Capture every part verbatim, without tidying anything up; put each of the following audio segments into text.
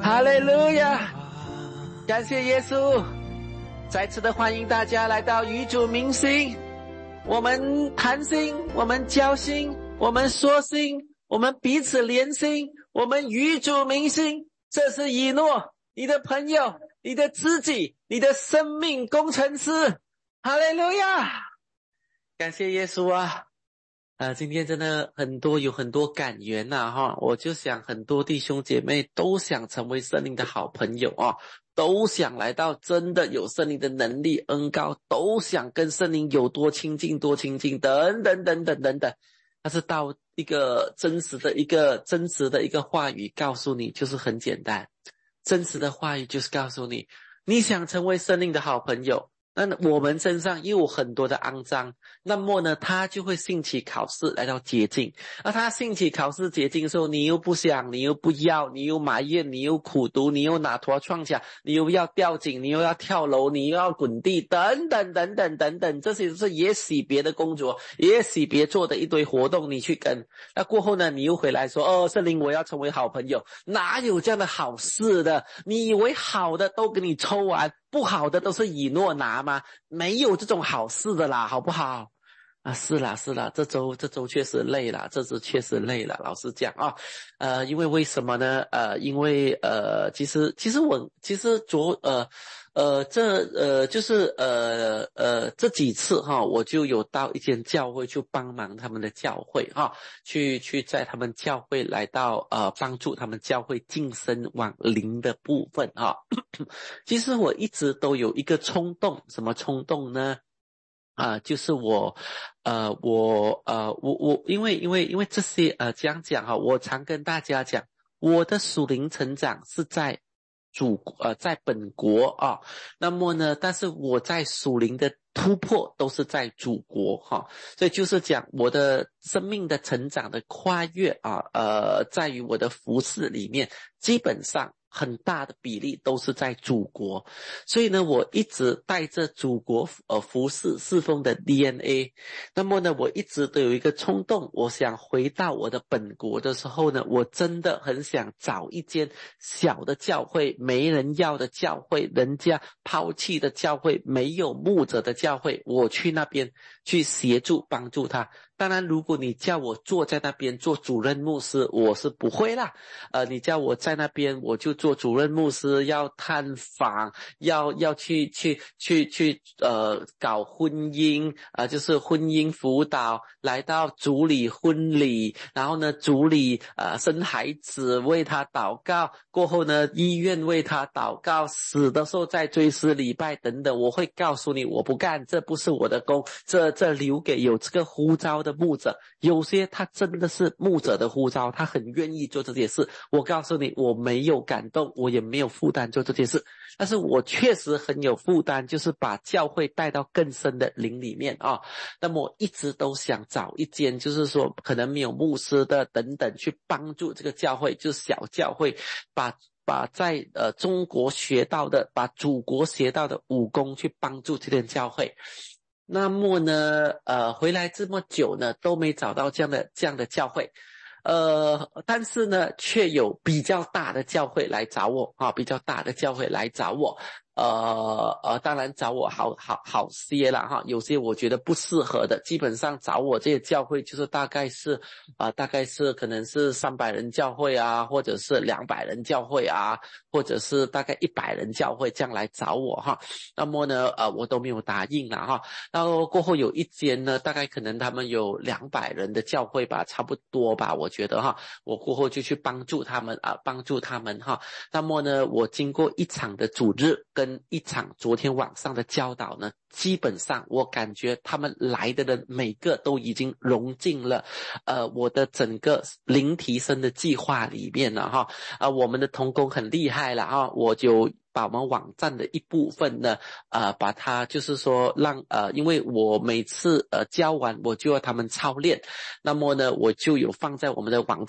哈利路亚，感谢耶稣，再次的欢迎大家来到与主明心，我们谈心，我们交心，我们说心，我们彼此连心，我们与主明心。这是以诺，你的朋友，你的知己，你的生命工程师。哈利路亚，感谢耶稣啊！呃，今天真的很多有很多感言呐、啊、哈，我就想很多弟兄姐妹都想成为圣灵的好朋友啊，都想来到真的有圣灵的能力恩膏，都想跟圣灵有多亲近多亲近等等等等等等。但是到一个真实的一个真实的一个话语告诉你，就是很简单，真实的话语就是告诉你，你想成为圣灵的好朋友，那我们身上又有很多的肮脏，那么呢他就会兴起考试来到洁净。而他兴起考试洁净的时候，你又不想，你又不要，你又埋怨，你又苦读，你又拿头撞墙，你又要吊颈，你又要跳楼，你又要滚地，等等等等等等，这些都是也许别的工作，也许别做的一堆活动你去跟。那过后呢，你又回来说，哦，圣灵我要成为好朋友，哪有这样的好事的？你以为好的都给你抽完，不好的都是以诺拿吗？没有这种好事的啦，好不好？啊，是啦是啦，这周这周确实累了，这周确实累了，老实讲啊，呃，因为为什么呢？呃，因为呃，其实其实我其实昨呃呃这呃就是呃呃这几次哈，我就有到一间教会去帮忙他们的教会哈，去去在他们教会来到呃帮助他们教会晋升往灵的部分哈。其实我一直都有一个冲动，什么冲动呢？啊、呃，就是我，呃，我，呃，我，我，因为，因为，因为这些，呃，这样讲哈，我常跟大家讲，我的属灵成长是在祖，呃，在本国啊，那么呢，但是我在属灵的突破都是在祖国哈，所以就是讲我的生命的成长的跨越啊，呃，在于我的服事里面，基本上很大的比例都是在祖国，所以呢，我一直带着祖国呃服事侍奉的 D N A。那么呢，我一直都有一个冲动，我想回到我的本国的时候呢，我真的很想找一间小的教会，没人要的教会，人家抛弃的教会，没有牧者的教会，我去那边去协助帮助他。当然，如果你叫我坐在那边做主任牧师，我是不会啦。呃，你叫我在那边，我就做主任牧师，要探访，要要去去去去呃搞婚姻啊、呃，就是婚姻辅导，来到主理婚礼，然后呢，主理呃生孩子，为他祷告，过后呢，医院为他祷告，死的时候再追思礼拜等等。我会告诉你，我不干，这不是我的工，这这留给有这个呼召的牧者。有些他真的是牧者的呼召，他很愿意做这件事。我告诉你，我没有感动，我也没有负担做这件事，但是我确实很有负担，就是把教会带到更深的灵里面啊。那么我一直都想找一间，就是说可能没有牧师的等等，去帮助这个教会，就是小教会，把把在呃中国学到的，把祖国学到的武功去帮助这间教会。那么呢，呃，回来这么久呢，都没找到这样的这样的教会。呃，但是呢，却有比较大的教会来找我啊，比较大的教会来找我，呃呃，当然找我好好好些啦哈，有些我觉得不适合的，基本上找我这些教会就是大概是啊、呃，大概是可能是三百人教会啊，或者是两百人教会啊，或者是大概一百人教会这样来找我哈。那么呢，呃，我都没有答应啦哈。然后过后有一间呢，大概可能他们有两百人的教会吧，差不多吧，我觉得哈，我过后就去帮助他们啊，帮助他们哈。那么呢，我经过一场的主日跟一场昨天晚上的教导呢，基本上我感觉他们来的人每个都已经融进了呃我的整个灵提升的计划里面了哈。啊、呃，我们的同工很厉害了哈，我就把我们网站的一部分呢，呃，把它就是说让呃，因为我每次呃教完我就要他们操练，那么呢我就有放在我们的网站。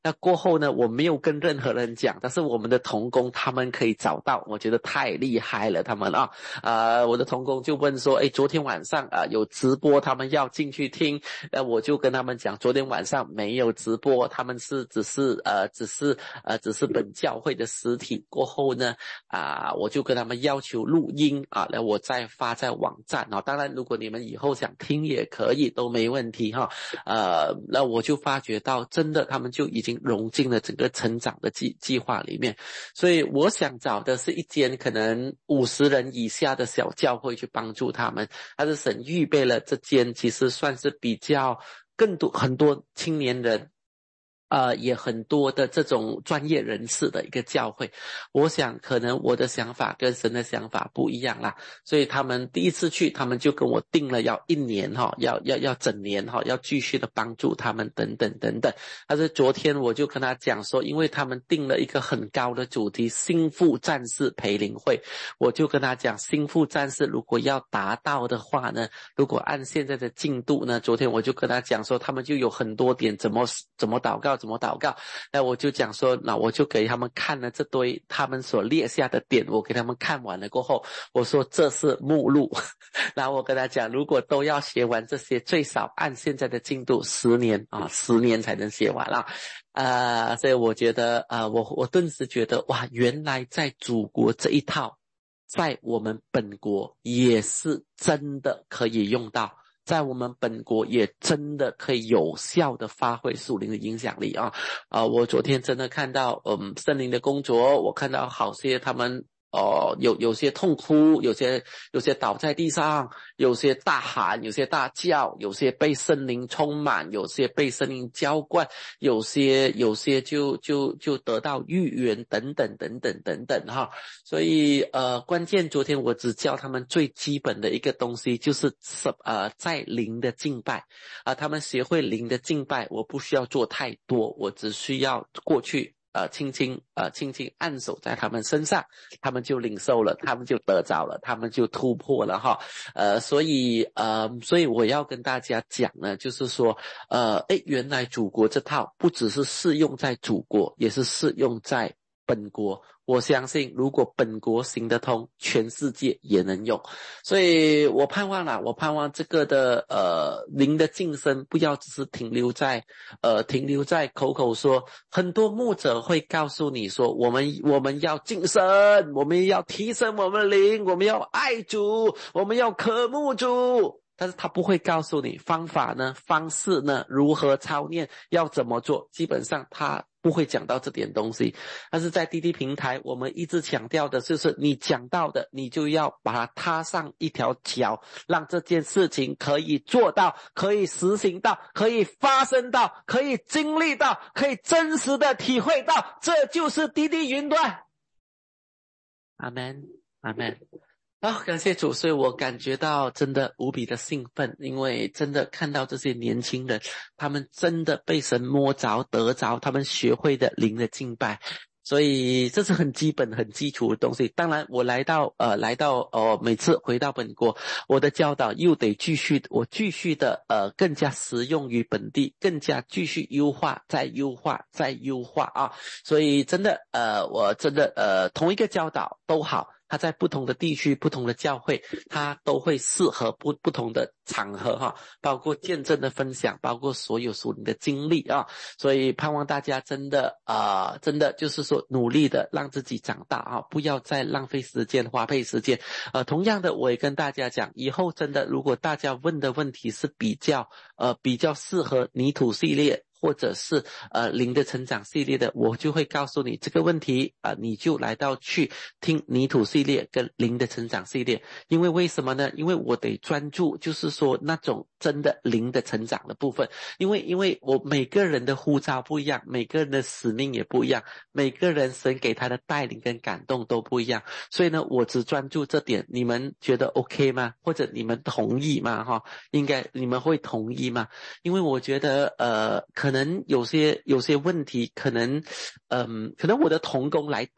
那过后呢，我没有跟任何人讲，但是我们的同工他们可以找到，我觉得太厉害了，他们啊，呃，我的同工就问说，诶，昨天晚上啊、呃、有直播，他们要进去听，呃，我就跟他们讲，昨天晚上没有直播，他们是只是呃只是呃只是本教会的实体。过后呢，啊、呃，我就跟他们要求录音啊，那我再发在网站啊。当然，如果你们以后想听也可以，都没问题哈。呃，那我就发觉到，真的他们就已经融进了整个成长的计计划里面。所以我想找的是一间可能五十人以下的小教会去帮助他们，但是神预备了这间其实算是比较更多很多青年人呃，也很多的这种专业人士的一个教会。我想可能我的想法跟神的想法不一样啦，所以他们第一次去，他们就跟我定了要一年哈，要要要整年哈，要继续的帮助他们等等等等。但是昨天我就跟他讲说，因为他们定了一个很高的主题，心腹战士培灵会，我就跟他讲，心腹战士如果要达到的话呢，如果按现在的进度呢，昨天我就跟他讲说，他们就有很多点怎么怎么祷告怎么祷告，那我就讲说，那我就给他们看了这堆他们所列下的点，我给他们看完了过后，我说这是目录，然后我跟他讲，如果都要写完这些，最少按现在的进度十年啊，十年才能写完了。呃，所以我觉得呃，我我顿时觉得哇，原来在祖国这一套，在我们本国也是真的可以用到。在我们本国也真的可以有效的发挥属灵的影响力啊！啊、呃，我昨天真的看到，嗯，圣灵的工作，我看到好些他们哦、呃，有有些痛哭，有些有些倒在地上，有些大喊，有些大叫，有些被圣灵充满，有些被圣灵浇灌，有些有些就就就得到预言等等等等等等哈。所以呃，关键昨天我只教他们最基本的一个东西，就是呃在灵的敬拜啊、呃，他们学会灵的敬拜，我不需要做太多，我只需要过去呃轻轻呃轻轻按手在他们身上，他们就领受了，他们就得着了，他们就突破了哈。呃，所以呃，所以我要跟大家讲呢，就是说呃，诶，原来祖国这套不只是适用在祖国，也是适用在本国。我相信如果本国行得通，全世界也能用。所以我盼望啦，我盼望这个的呃灵的晋升不要只是停留在呃停留在口口说，很多牧者会告诉你说，我们我们要晋升，我们要提升我们的灵，我们要爱主，我们要渴慕主。但是他不会告诉你方法呢，方式呢，如何操练，要怎么做，基本上他不会讲到这点东西。但是在滴滴平台，我们一直强调的就是你讲到的，你就要把它踏上一条桥，让这件事情可以做到，可以实行到，可以发生到，可以经历到，可以真实的体会到，这就是滴滴云端。阿们，阿们。啊、哦，感谢主，所以我感觉到真的无比的兴奋，因为真的看到这些年轻人，他们真的被神摸着得着，他们学会的灵的敬拜，所以这是很基本很基础的东西。当然我来到呃来到呃每次回到本国，我的教导又得继续我继续的呃更加实用于本地，更加继续优化再优化再优化啊。所以真的呃我真的呃同一个教导都好，它在不同的地区不同的教会，它都会适合不不同的场合哈，包括见证的分享，包括所有属灵的经历啊。所以盼望大家真的啊、呃，真的就是说努力的让自己长大啊，不要再浪费时间花费时间。呃，同样的我也跟大家讲，以后真的如果大家问的问题是比较呃比较适合泥土系列或者是呃灵的成长系列的，我就会告诉你这个问题啊、呃，你就来到去听泥土系列跟灵的成长系列。因为为什么呢？因为我得专注，就是说那种真的灵的成长的部分。因为因为我每个人的呼召不一样，每个人的使命也不一样，每个人神给他的带领跟感动都不一样，所以呢，我只专注这点。你们觉得 OK 吗？或者你们同意吗？哈，应该你们会同意吗？因为我觉得呃可能有些有些问题可能嗯、呃、可能我的同工来答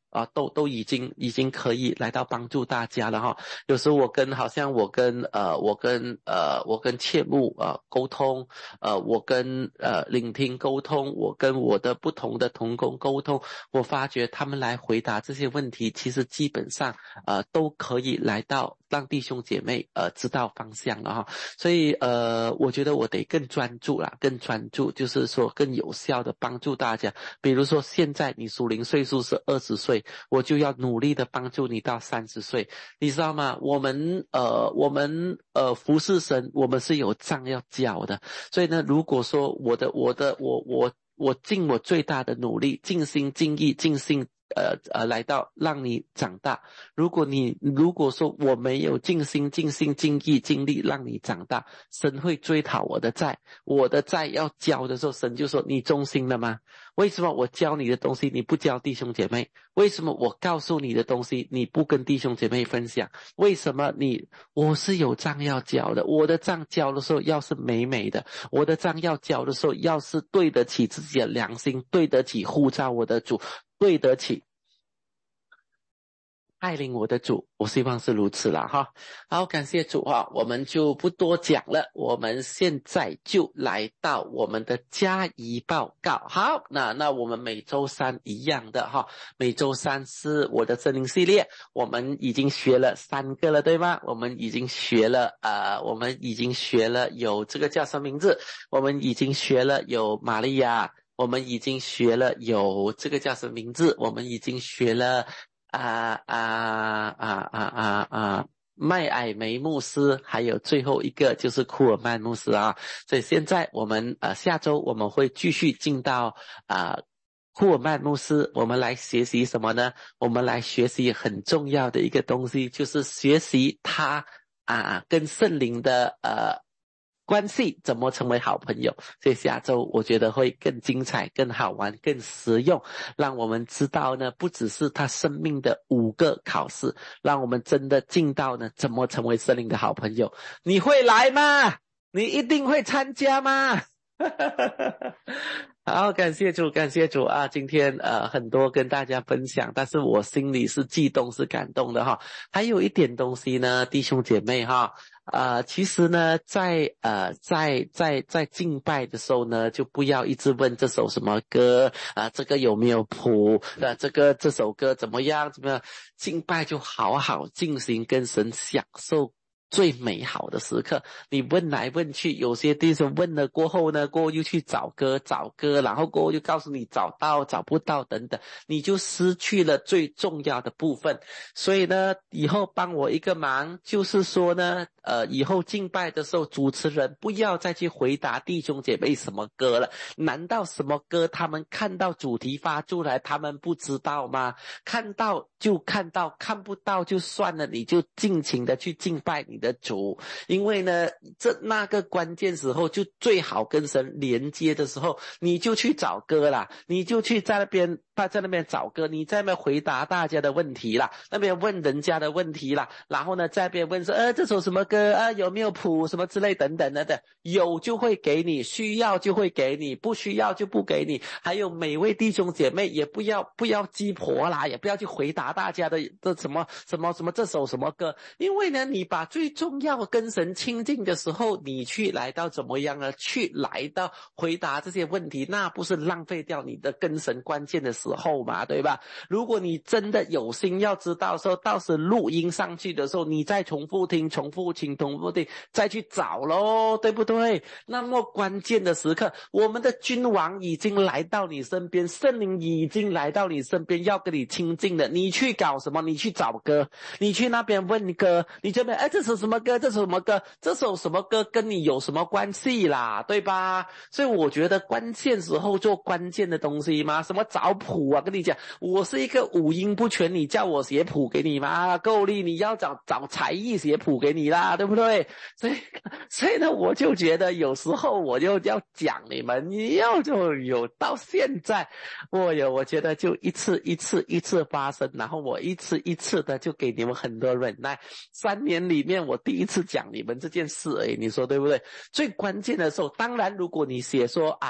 啊，都都已经已经可以来到帮助大家了哈。有时候我跟好像我跟呃我跟呃我跟切木呃沟通，呃我跟呃聆听沟通，我跟我的不同的同工沟通，我发觉他们来回答这些问题，其实基本上呃都可以来到让弟兄姐妹呃知道方向了哈。所以呃我觉得我得更专注啦，更专注，就是说更有效的帮助大家。比如说现在你属灵岁数是二十岁，我就要努力的帮助你到三十岁，你知道吗？我们呃我们呃服侍神，我们是有账要交的。所以呢，如果说我的我的我我我尽我最大的努力，尽心尽意尽心呃呃来到让你长大。如果你如果说我没有尽心尽心尽意尽力让你长大，神会追讨我的债。我的债要交的时候，神就说你忠心了吗？为什么我教你的东西你不教弟兄姐妹？为什么我告诉你的东西你不跟弟兄姐妹分享？为什么你我是有账要交的，我的账交的时候要是美美的，我的账要交的时候要是对得起自己的良心，对得起呼召我的主，对得起带领我的主，我希望是如此了哈。好，感谢主哈，我们就不多讲了，我们现在就来到我们的加仪报告。好，那那我们每周三一样的哈，每周三是我的圣灵系列，我们已经学了三个了，对吗？我们已经学了呃，我们已经学了有这个叫什么名字？我们已经学了有玛利亚，我们已经学了有这个叫什么名字？我们已经学了啊啊啊啊啊啊麦矮梅牧师，还有最后一个就是库尔曼牧师啊。所以现在我们呃下周我们会继续进到啊、呃、库尔曼牧师，我们来学习什么呢？我们来学习很重要的一个东西，就是学习他啊跟圣灵的呃关系怎么成为好朋友。所以下周我觉得会更精彩，更好玩，更实用，让我们知道呢不只是他生命的五个考试，让我们真的进到呢怎么成为圣灵的好朋友。你会来吗？你一定会参加吗？好，感谢主，感谢主啊！今天呃很多跟大家分享，但是我心里是激动是感动的哈。还有一点东西呢，弟兄姐妹哈，呃其实呢在呃在在在敬拜的时候呢，就不要一直问这首什么歌啊、呃，这个有没有谱，呃这个这首歌怎么样怎么样，敬拜就好好进行，跟神享受最美好的时刻。你问来问去，有些弟兄问了过后呢，过后又去找歌找歌，然后过后就告诉你找到找不到等等，你就失去了最重要的部分。所以呢，以后帮我一个忙，就是说呢呃，以后敬拜的时候，主持人不要再去回答弟兄姐妹什么歌了。难道什么歌他们看到主题发出来他们不知道吗？看到就看到，看不到就算了，你就尽情的去敬拜你的主。因为呢这那个关键时候就最好跟神连接的时候，你就去找歌啦，你就去在那边在那边找歌，你在那边回答大家的问题啦，那边问人家的问题啦，然后呢在那边问说呃这首什么歌啊，有没有谱什么之类等等等等，有就会给你，需要就会给你，不需要就不给你。还有每位弟兄姐妹也不要不要鸡婆啦，也不要去回答大家的这什么什么什么这首什么歌，因为呢你把最重要跟神亲近的时候，你去来到怎么样呢？去来到回答这些问题，那不是浪费掉你的跟神关键的时候嘛，对吧？如果你真的有心要知道的时候，到时录音上去的时候，你再重复听重复听重复听再去找咯，对不对？那么关键的时刻，我们的君王已经来到你身边，圣灵已经来到你身边，要跟你亲近的，你去搞什么？你去找歌，你去那边问歌，你这边哎这首什么歌，这首什么歌，这首什么歌跟你有什么关系啦，对吧？所以我觉得关键时候做关键的东西嘛，什么找谱啊，跟你讲我是一个五音不全，你叫我写谱给你吗？够力你要找找才艺写谱给你啦，对不对？所以所以呢我就觉得有时候我就要讲你们，你要就有到现在我有我觉得就一次一次一次发生，然后我一次一次的就给你们很多忍耐。三年里面我第一次讲你们这件事而已，你说对不对？最关键的时候，当然如果你写说啊哎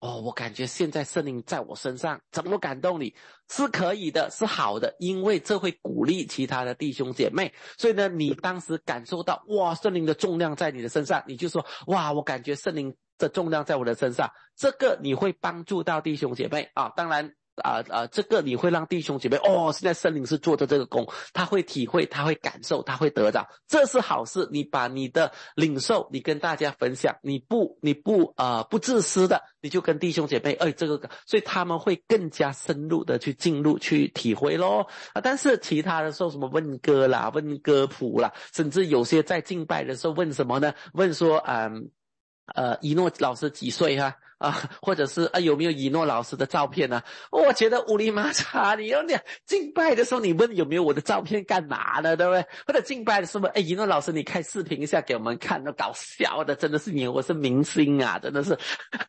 哦，我感觉现在圣灵在我身上，怎么感动你？是可以的，是好的，因为这会鼓励其他的弟兄姐妹。所以呢，你当时感受到，哇，圣灵的重量在你的身上，你就说，哇，我感觉圣灵的重量在我的身上，这个你会帮助到弟兄姐妹啊。当然啊啊，这个你会让弟兄姐妹哦，现在圣灵是做的这个工，他会体会，他会感受，他会得到，这是好事。你把你的领受，你跟大家分享，你不你不呃不自私的，你就跟弟兄姐妹，哎，这个，所以他们会更加深入的去进入去体会咯啊。但是其他的时候，什么问歌啦、问歌谱啦，甚至有些在敬拜的时候问什么呢？问说，嗯。呃，一诺老师几岁哈、啊？啊，或者是啊有没有一诺老师的照片呢、啊？我觉得乌里玛查，你要你敬拜的时候你问有没有我的照片干嘛呢？对不对？或者敬拜的时候，哎，一诺老师你开视频一下给我们看，那搞笑的，真的是你，我是明星啊，真的是。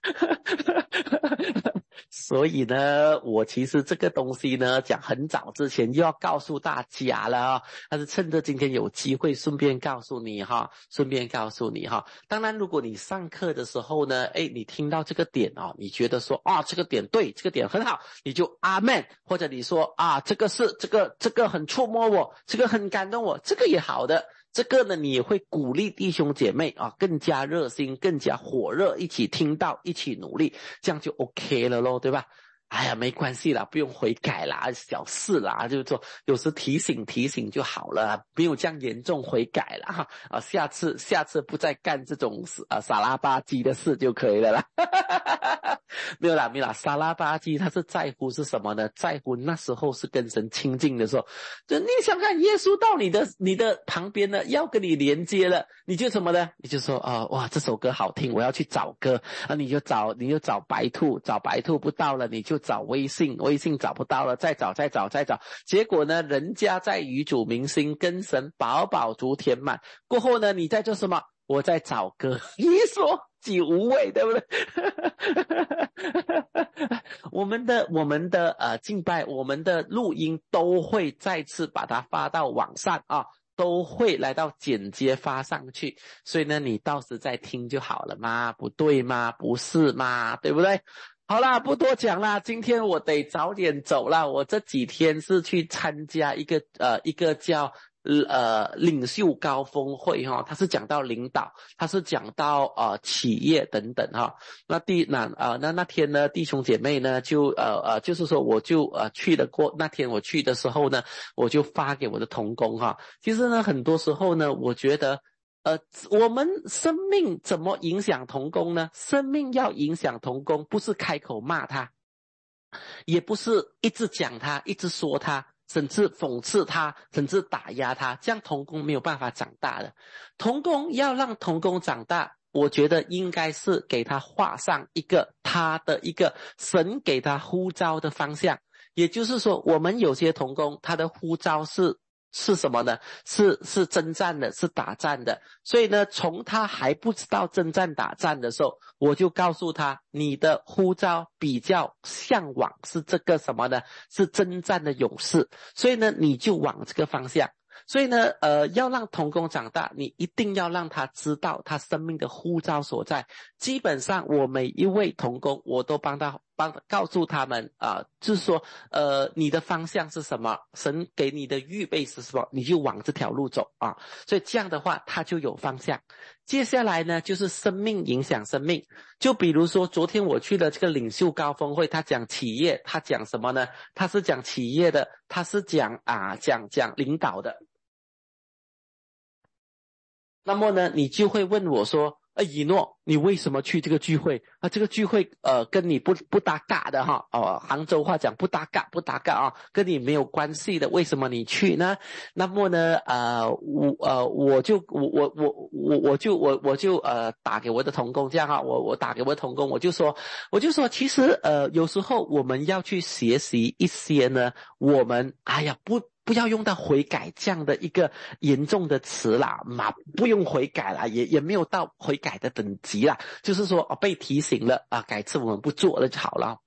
所以呢，我其实这个东西呢，讲很早之前又要告诉大家了，但是趁着今天有机会，顺便告诉你哈，顺便告诉你哈。当然，如果你上课的时候呢，哎，你听到这个点哦，你觉得说啊，这个点对，这个点很好，你就阿们，或者你说啊，这个是这个这个很触摸我，这个很感动我，这个也好的。这个呢，你也会鼓励弟兄姐妹啊，更加热心，更加火热，一起听到，一起努力，这样就 OK 了咯，对吧？哎呀，没关系啦，不用悔改啦，小事啦，就是说有时提醒提醒就好了，没有这样严重悔改啦啊，下次下次不再干这种啊傻拉吧唧的事就可以了啦。没有啦，没有啦，傻拉吧唧他是在乎是什么呢？在乎那时候是跟神亲近的时候，就你想看耶稣到你的你的旁边呢，要跟你连接了，你就什么呢？你就说啊、呃，哇，这首歌好听，我要去找歌啊，你就找你就找白兔，找白兔不到了，你就找微信，微信找不到了，再找再找再找，结果呢，人家在与主明心跟神饱饱足填满过后呢，你在做什么？我在找歌，你说几无味，对不对？我们的我们的呃敬拜，我们的录音都会再次把它发到网上啊，都会来到剪接发上去，所以呢，你到时再听就好了嘛，不对吗？不是吗？对不对？好啦，不多讲啦，今天我得早点走啦，我这几天是去参加一个呃一个叫呃领袖高峰会哈，他是讲到领导，他是讲到呃企业等等哈。那第那呃那那天呢，弟兄姐妹呢就呃呃就是说我就呃去了过，那天我去的时候呢，我就发给我的同工哈。其实呢，很多时候呢，我觉得呃我们生命怎么影响同工呢？生命要影响同工，不是开口骂他，也不是一直讲他，一直说他，甚至讽刺他，甚至打压他，这样同工没有办法长大的。同工要让同工长大，我觉得应该是给他画上一个他的一个神给他呼召的方向。也就是说，我们有些同工他的呼召是是什么呢？是是征战的，是打战的。所以呢，从他还不知道征战打战的时候，我就告诉他，你的呼召比较向往是这个什么呢？是征战的勇士。所以呢，你就往这个方向。所以呢，呃，要让同工长大，你一定要让他知道他生命的呼召所在。基本上，我每一位同工，我都帮他帮告诉他们啊、呃，就是说，呃，你的方向是什么？神给你的预备是什么？你就往这条路走啊。所以这样的话，他就有方向。接下来呢，就是生命影响生命。就比如说，昨天我去了这个领袖高峰会，他讲企业，他讲什么呢？他是讲企业的，他是讲啊，讲讲领导的。那么呢，你就会问我说，哎，以诺，你为什么去这个聚会？啊，这个聚会呃跟你不不搭嘎的哈，哦，杭州话讲不搭嘎不搭嘎啊，跟你没有关系的，为什么你去呢？那么呢，呃，我呃我就我我我我我就我我就呃打给我的同工这样哈，我我打给我的同工，我就说我就说，其实呃有时候我们要去学习一些呢，我们哎呀不。不要用到悔改这样的一个严重的词啦，嘛不用悔改啦，也也没有到悔改的等级啦，就是说哦被提醒了啊，改次我们不做了就好了。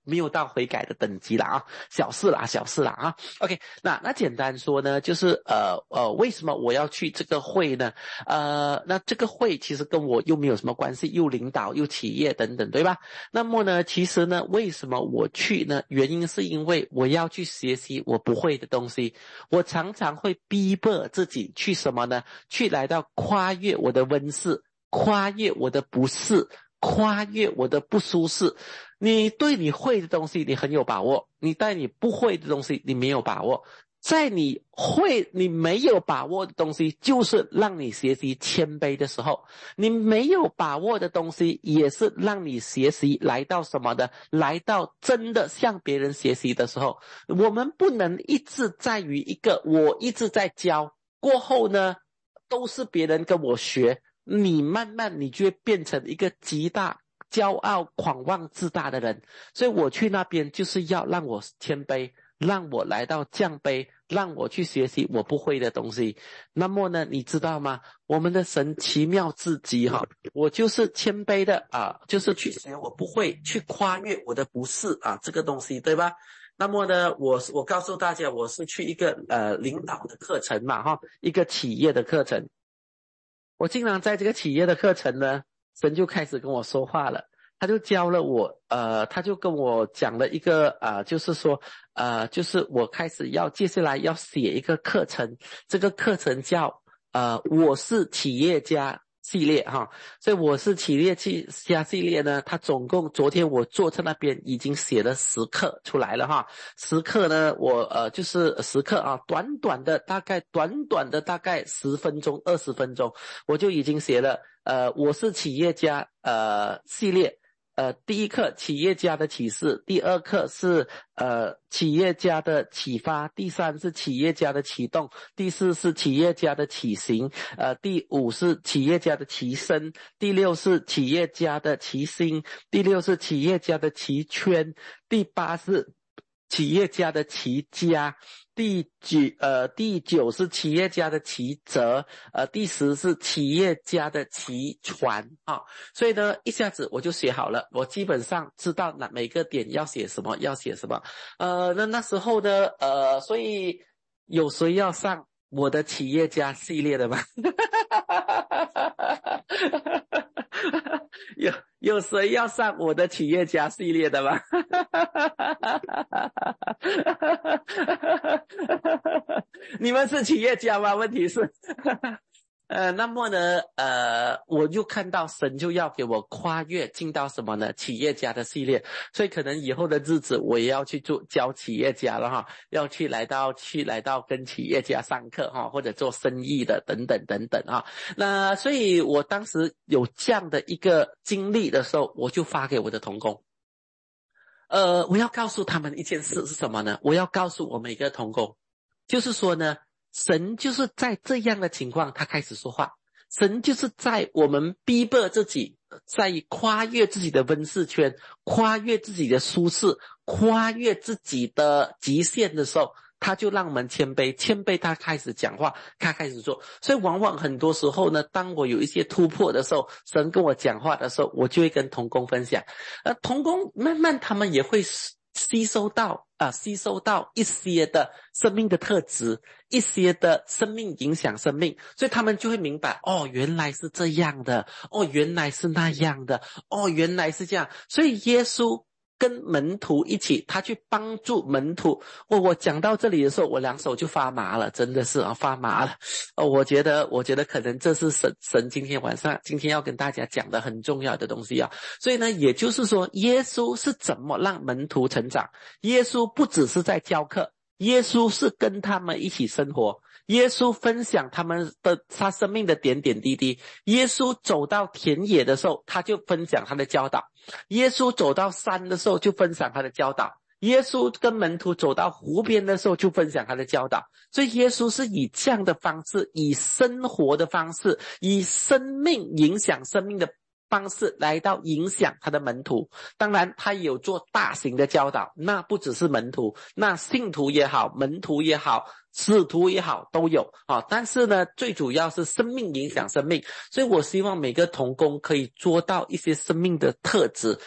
没有到悔改的等级啦啊，小事啦小事啦啊。OK， 那那简单说呢，就是呃呃，为什么我要去这个会呢？呃，那这个会其实跟我又没有什么关系，又领导又企业等等，对吧？那么呢，其实呢，为什么我去呢？原因是因为我要去学习我不会的东西，我常常会逼迫自己去什么呢？去来到跨越我的温室，跨越我的不适，跨越我的不舒适。你对你会的东西你很有把握，你对你不会的东西你没有把握。在你会你没有把握的东西，就是让你学习谦卑的时候，你没有把握的东西也是让你学习来到什么的，来到真的向别人学习的时候。我们不能一直在于一个我一直在教，过后呢都是别人跟我学，你慢慢你就会变成一个极大骄傲狂妄自大的人。所以我去那边就是要让我谦卑，让我来到降卑，让我去学习我不会的东西。那么呢，你知道吗？我们的神奇妙至极哈，我就是谦卑的啊，就是去学我不会，去跨越我的不是啊，这个东西对吧？那么呢，我我告诉大家，我是去一个呃领导的课程嘛哈，一个企业的课程。我经常在这个企业的课程呢，神就开始跟我说话了。他就教了我，呃，他就跟我讲了一个，呃，就是说，呃，就是我开始要接下来要写一个课程，这个课程叫，呃，我是企业家系列哈。所以我是企业家系列呢，它总共昨天我坐在那边已经写了十课出来了哈。十课呢，我呃就是十课啊，短短的大概短短的大概十分钟二十分钟，我就已经写了，呃，我是企业家呃系列。呃，第一课企业家的启示，第二课是呃企业家的启发，第三是企业家的启动，第四是企业家的起行，呃，第五是企业家的提升，第六是企业家的齐心，第六是企业家的齐圈，第八是企业家的齐家，第九呃第九是企业家的齐泽，呃第十是企业家的齐传啊。所以呢，一下子我就写好了，我基本上知道哪每个点要写什么，要写什么。呃，那那时候呢，呃，所以有谁要上我的企业家系列的吗？有有谁要上我的企业家系列的吗？你们是企业家吗？问题是呃，那么呢，呃，我就看到神就要给我跨越进到什么呢？企业家的系列，所以可能以后的日子我也要去做教企业家了哈，要去来到去来到跟企业家上课哈，或者做生意的等等等等哈。那所以我当时有这样的一个经历的时候，我就发给我的同工。呃，我要告诉他们一件事是什么呢？我要告诉我每个同工，就是说呢，神就是在这样的情况他开始说话，神就是在我们逼迫自己，在跨越自己的温室圈，跨越自己的舒适，跨越自己的极限的时候，他就让我们谦卑，谦卑他开始讲话，他开始做。所以往往很多时候呢，当我有一些突破的时候，神跟我讲话的时候，我就会跟同工分享，而同工慢慢他们也会吸收到啊、呃，吸收到一些的生命的特质，一些的生命影响生命，所以他们就会明白，哦，原来是这样的，哦，原来是那样的，哦，原来是这样。所以耶稣跟门徒一起，他去帮助门徒。我我讲到这里的时候，我两手就发麻了，真的是啊，发麻了。哦，我觉得，我觉得可能这是神神今天晚上今天要跟大家讲的很重要的东西啊。所以呢，也就是说，耶稣是怎么让门徒成长？耶稣不只是在教课，耶稣是跟他们一起生活。耶稣分享他们的他生命的点点滴滴。耶稣走到田野的时候，他就分享他的教导。耶稣走到山的时候，就分享他的教导。耶稣跟门徒走到湖边的时候，就分享他的教导。所以耶稣是以这样的方式，以生活的方式，以生命影响生命的方式来到影响他的门徒。当然他有做大型的教导，那不只是门徒，那信徒也好，门徒也好，使徒也好，都有啊。但是呢，最主要是生命影响生命。所以我希望每个同工可以做到一些生命的特质，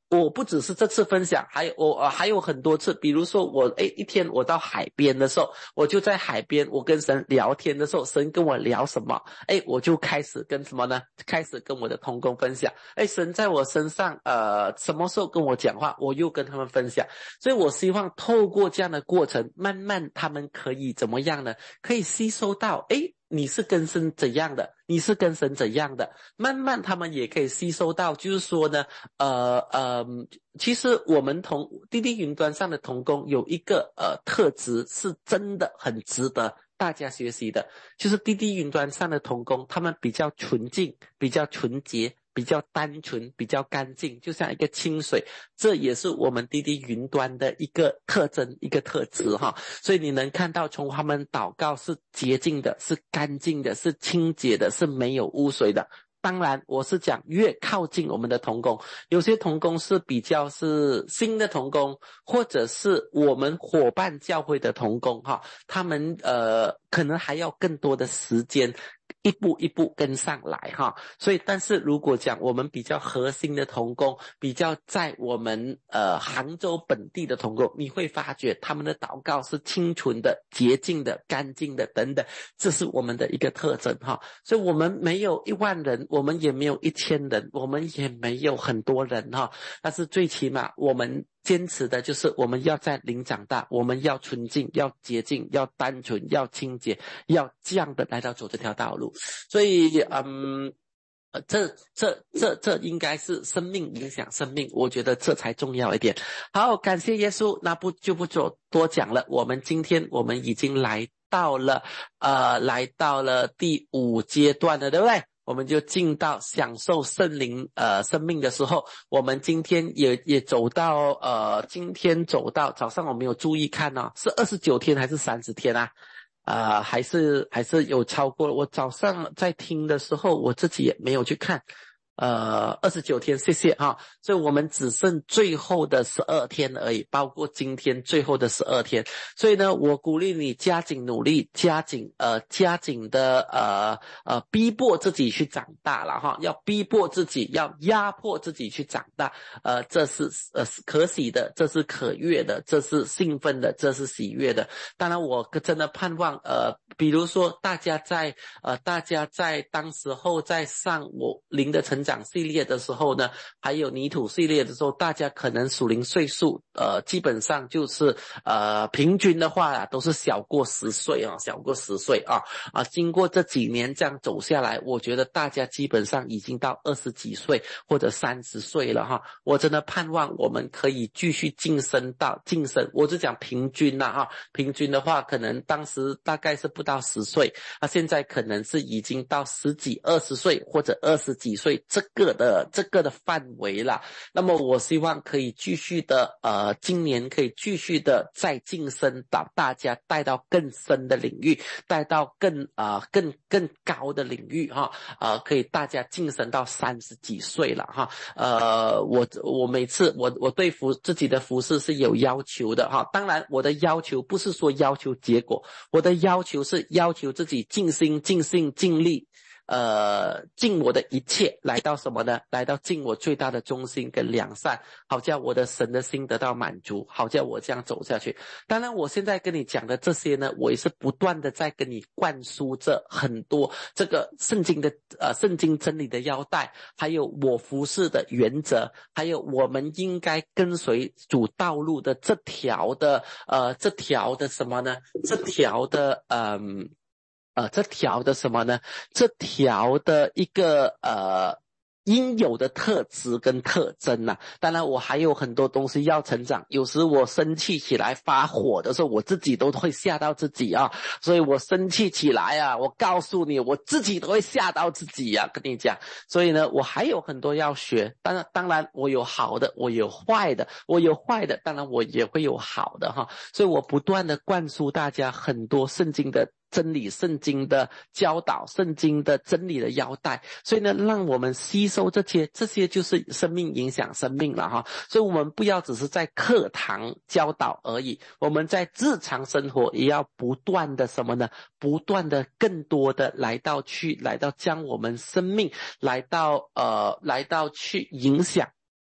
我不只是这次分享，还有我、呃、还有很多次，比如说我诶一天我到海边的时候，我就在海边，我跟神聊天的时候，神跟我聊什么，诶我就开始跟什么呢？开始跟我的同工分享，诶神在我身上呃什么时候跟我讲话，我又跟他们分享。所以我希望透过这样的过程，慢慢他们可以怎么样呢？可以吸收到诶你是跟神怎样的，你是跟神怎样的，慢慢他们也可以吸收到，就是说呢呃呃其实我们同滴滴云端上的同工有一个呃特质是真的很值得大家学习的，就是滴滴云端上的同工，他们比较纯净，比较纯洁，比较单纯，比较干净，就像一个清水，这也是我们滴滴云端的一个特征，一个特质哈。所以你能看到从他们祷告是洁净的，是干净的，是清洁的，是没有污水的。当然我是讲越靠近我们的同工，有些同工是比较是新的同工，或者是我们伙伴教会的同工哈，他们呃可能还要更多的时间一步一步跟上来哈。所以但是如果讲我们比较核心的同工，比较在我们呃杭州本地的同工，你会发觉他们的祷告是清纯的、洁净的、干净的等等，这是我们的一个特征哈。所以我们没有一万人，我们也没有一千人，我们也没有很多人哈，但是最起码我们坚持的就是我们要在灵长大，我们要纯净，要洁净，要单纯，要清洁，要这样的来到走这条道路。所以嗯呃，这这这这应该是生命影响生命，我觉得这才重要一点。好，感谢耶稣，那不就不多多讲了。我们今天我们已经来到了呃来到了第五阶段了，对不对？我们就进到享受圣灵呃生命的时候，我们今天也也走到呃今天走到早上我没有注意看哦，是二十九天还是三十天啊？呃还是还是有超过，我早上在听的时候我自己也没有去看。呃二十九天，谢谢哈。所以我们只剩最后的十二天而已，包括今天最后的十二天。所以呢，我鼓励你加紧努力，加紧呃加紧的呃呃逼迫自己去长大了哈，要逼迫自己，要压迫自己去长大。呃这是呃可喜的，这是可悦的，这是兴奋的，这是喜悦的。当然我真的盼望呃比如说大家在呃大家在当时候在上我灵的成长系列的时候呢，还有泥土系列的时候，大家可能属灵岁数呃基本上就是呃平均的话啊都是小过十岁啊，小过十岁啊啊经过这几年这样走下来，我觉得大家基本上已经到二十几岁或者三十岁了哈。我真的盼望我们可以继续晋升到晋升，我是讲平均啦哈，平均的话可能当时大概是不到十岁，啊现在可能是已经到十几二十岁或者二十几岁这个的这个的范围啦。那么我希望可以继续的呃今年可以继续的再晋升到大家带到更深的领域，带到更啊、呃、更更高的领域哈，呃可以大家晋升到三十几岁了哈。呃我我每次我我对服自己的服事是有要求的哈，当然我的要求不是说要求结果，我的要求是要求自己尽心尽心尽力呃尽我的一切来到什么呢？来到尽我最大的忠心跟良善，好叫我的神的心得到满足，好叫我这样走下去。当然我现在跟你讲的这些呢，我也是不断的在跟你灌输着很多这个圣经的呃圣经真理的腰带，还有我服事的原则，还有我们应该跟随主道路的这条的呃这条的什么呢？这条的嗯呃这条的什么呢？这条的一个呃应有的特质跟特征啊。当然我还有很多东西要成长，有时我生气起来发火的时候，我自己都会吓到自己啊。所以我生气起来啊，我告诉你我自己都会吓到自己啊，跟你讲。所以呢我还有很多要学，当然当然我有好的，我有坏的，我有坏的，当然我也会有好的哈。所以我不断的灌输大家很多圣经的真理，圣经的教导，圣经的真理的腰带，所以呢让我们吸收这些，这些就是生命影响生命了哈。所以我们不要只是在课堂教导而已，我们在日常生活也要不断的什么呢？不断的更多的来到去来到将我们生命来到呃来到去影响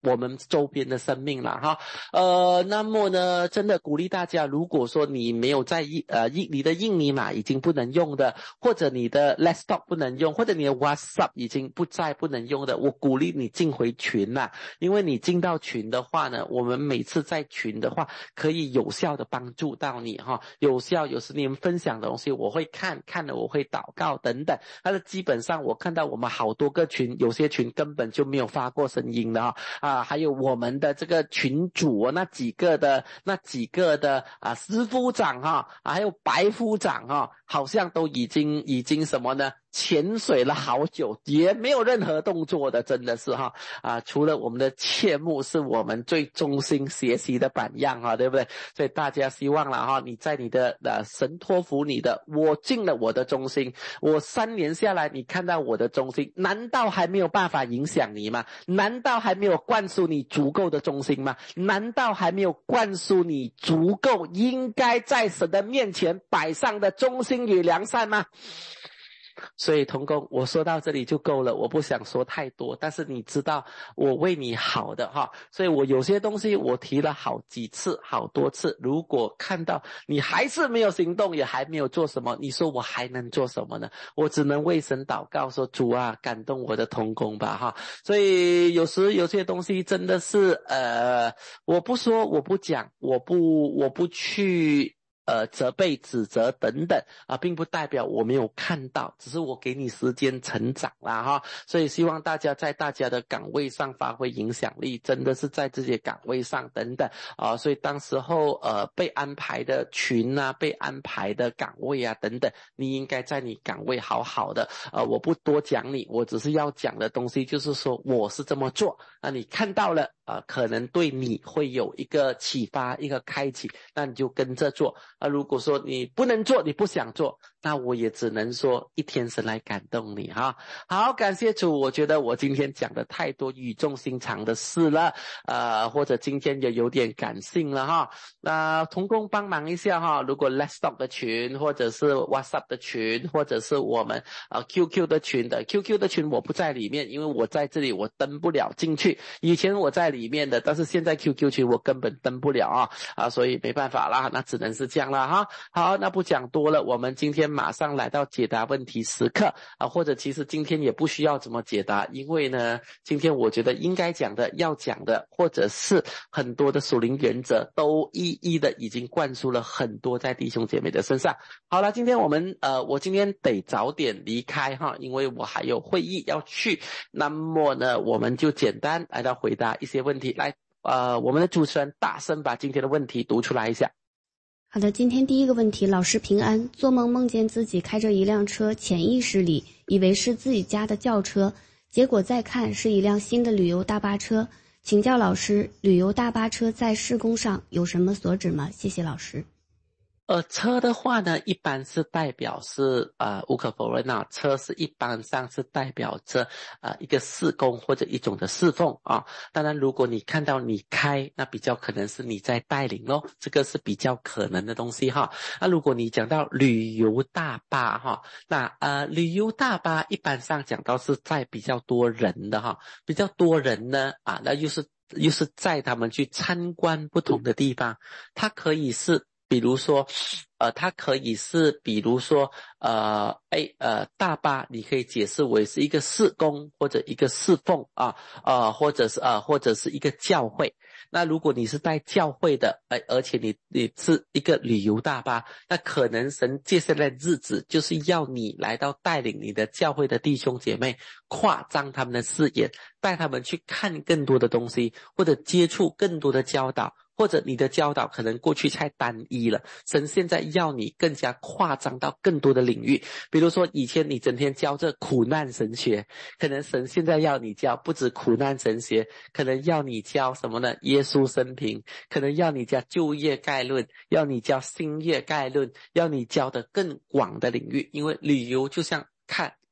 我们周边的生命了哈。呃，那么呢，真的鼓励大家，如果说你没有在呃你的印尼码已经不能用的，或者你的 Let's Talk 不能用，或者你的 WhatsApp 已经不在不能用的，我鼓励你进回群啦，因为你进到群的话呢，我们每次在群的话可以有效的帮助到你哈，有效，有时你们分享的东西我会看，看了我会祷告等等，但是基本上我看到我们好多个群，有些群根本就没有发过声音的哈啊，还有我们的这个群主那几个的那几个的啊师夫长哈、啊，还有白夫长哈、啊，好像都已经已经什么呢？潜水了好久，也没有任何动作的，真的是哈啊！除了我们的切慕是我们最忠心学习的榜样哈，对不对？所以大家希望了哈，你在你的呃神托付你的，我尽了我的忠心，我三年下来，你看到我的忠心，难道还没有办法影响你吗？难道还没有灌输你足够的忠心吗？难道还没有灌输你足够应该在神的面前摆上的忠心与良善吗？所以同工，我说到这里就够了，我不想说太多，但是你知道我为你好的哈，所以我有些东西我提了好几次好多次，如果看到你还是没有行动，也还没有做什么，你说我还能做什么呢？我只能为神祷告说，主啊，感动我的同工吧哈。所以有时有些东西真的是呃，我不说，我不讲，我不我不去呃，责备、指责等等啊，并不代表我没有看到，只是我给你时间成长啦哈。所以希望大家在大家的岗位上发挥影响力，真的是在这些岗位上等等啊。所以当时候呃被安排的群啊，被安排的岗位啊等等，你应该在你岗位好好的。呃，我不多讲你，我只是要讲的东西就是说我是这么做，那你看到了啊、呃，可能对你会有一个启发，一个开启，那你就跟着做。啊，如果说你不能做，你不想做，那我也只能说一天神来感动你哈。好，感谢主，我觉得我今天讲的太多语重心长的事了，呃，或者今天也有点感性了哈。那同工帮忙一下哈，如果 Let's Talk 的群，或者是 WhatsApp 的群，或者是我们呃 Q Q 的群的 Q Q 的群我不在里面，因为我在这里我登不了进去。以前我在里面的，但是现在 Q Q 群我根本登不了啊啊，所以没办法啦，那只能是这样了哈。好，那不讲多了，我们今天马上来到解答问题时刻啊，或者其实今天也不需要怎么解答，因为呢，今天我觉得应该讲的、要讲的，或者是很多的属灵原则，都一一的已经灌输了很多在弟兄姐妹的身上。好了，今天我们呃，我今天得早点离开哈，因为我还有会议要去。那么呢，我们就简单来到回答一些问题。来，呃，我们的主持人大声把今天的问题读出来一下。 好的，今天第一个问题，老师平安。做梦梦见自己开着一辆车，潜意识里以为是自己家的轿车，结果再看是一辆新的旅游大巴车。请教老师，旅游大巴车在施工上有什么所指吗？谢谢老师。 呃，车的话呢，一般是代表是呃无可否认啊，车是一般上是代表着呃一个事工或者一种的侍奉啊。当然，如果你看到你开，那比较可能是你在带领咯，这个是比较可能的东西哈。那如果你讲到旅游大巴哈，那呃旅游大巴一般上讲到是在比较多人的哈，比较多人呢啊，那又是又是载他们去参观不同的地方，它可以是。比如说，呃，它可以是，比如说，呃，哎，呃，大巴，你可以解释为是一个事工或者一个侍奉啊，呃，或者是呃，或者是一个教会。那如果你是带教会的，呃，而且你你是一个旅游大巴，那可能神接下来的日子就是要你来到带领你的教会的弟兄姐妹，扩张他们的视野，带他们去看更多的东西，或者接触更多的教导。或者你的教导可能过去太单一了，神现在要你更加扩张到更多的领域。比如说以前你整天教这苦难神学，可能神现在要你教不止苦难神学，可能要你教什么呢？耶稣生平，可能要你教就业概论，要你教新约概论，要你教的更广的领域。因为旅游就像看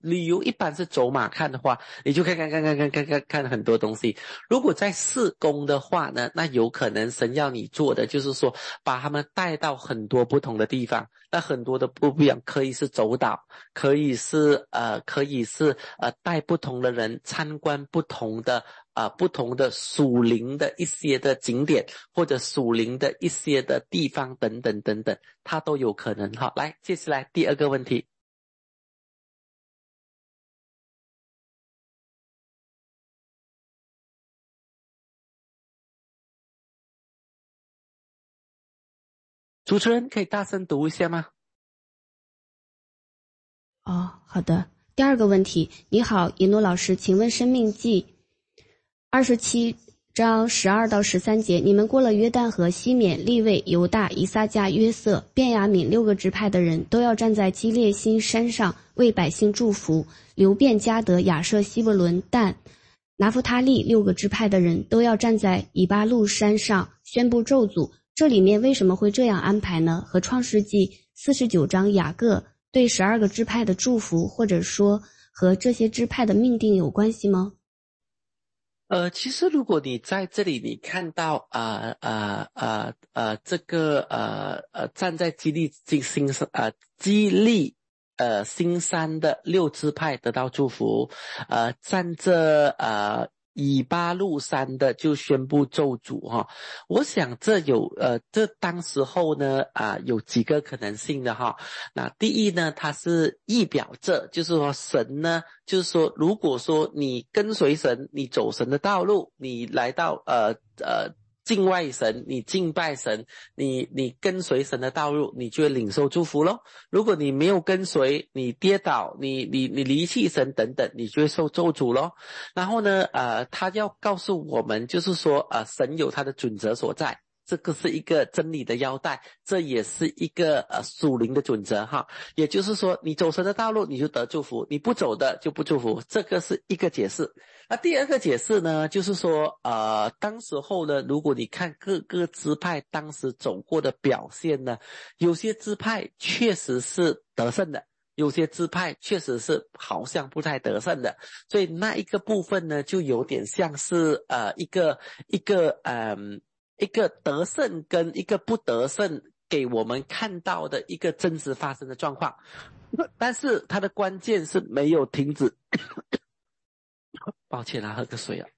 旅游一般是走马看的话，你就看看看看看看看看很多东西。如果在事工的话呢，那有可能神要你做的就是说把他们带到很多不同的地方，那很多的不一样，可以是走岛，可以是呃可以是呃带不同的人参观不同的呃不同的属灵的一些的景点，或者属灵的一些的地方等等等等，它都有可能。好，来接下来第二个问题。主持人可以大声读一下吗？ 哦，好的。第二个问题，你好，以诺老师，请问《申命记》二十七章十二到十三节，你们过了约旦河，西缅、利未、犹大、以撒迦、约瑟、便雅悯六个支派的人都要站在基列新山上为百姓祝福。流便、迦得、亚设、西伯伦、但、拿弗他利六个支派的人都要站在以巴路山上宣布咒诅。这里面为什么会这样安排呢？和创世纪四十九章雅各对十二个支派的祝福，或者说和这些支派的命定有关系吗？ 呃，其实如果你在这里你看到呃呃呃呃这个呃呃站在基利新新呃基利呃新山的六支派得到祝福，呃站着呃以巴路山的就宣布咒诅哈。我想这有呃这当时候呢啊、呃、有几个可能性的哈。那第一呢，它是意表着就是说神呢，就是说如果说你跟随神，你走神的道路，你来到呃呃敬畏神，你敬拜神，你你跟随神的道路，你就会领受祝福咯。如果你没有跟随，你跌倒，你你你离弃神等等，你就会受咒诅咯。然后呢呃他要告诉我们就是说呃神有他的准则所在，这个是一个真理的腰带，这也是一个呃属灵的准则哈。也就是说你走神的道路你就得祝福，你不走的就不祝福，这个是一个解释。那第二个解释呢，就是说呃当时候呢，如果你看各个支派当时走过的表现呢，有些支派确实是得胜的，有些支派确实是好像不太得胜的，所以那一个部分呢就有点像是呃一个一个嗯。一个得胜跟一个不得胜给我们看到的一个真实发生的状况，但是它的关键是没有停止抱歉啊，喝个水啊。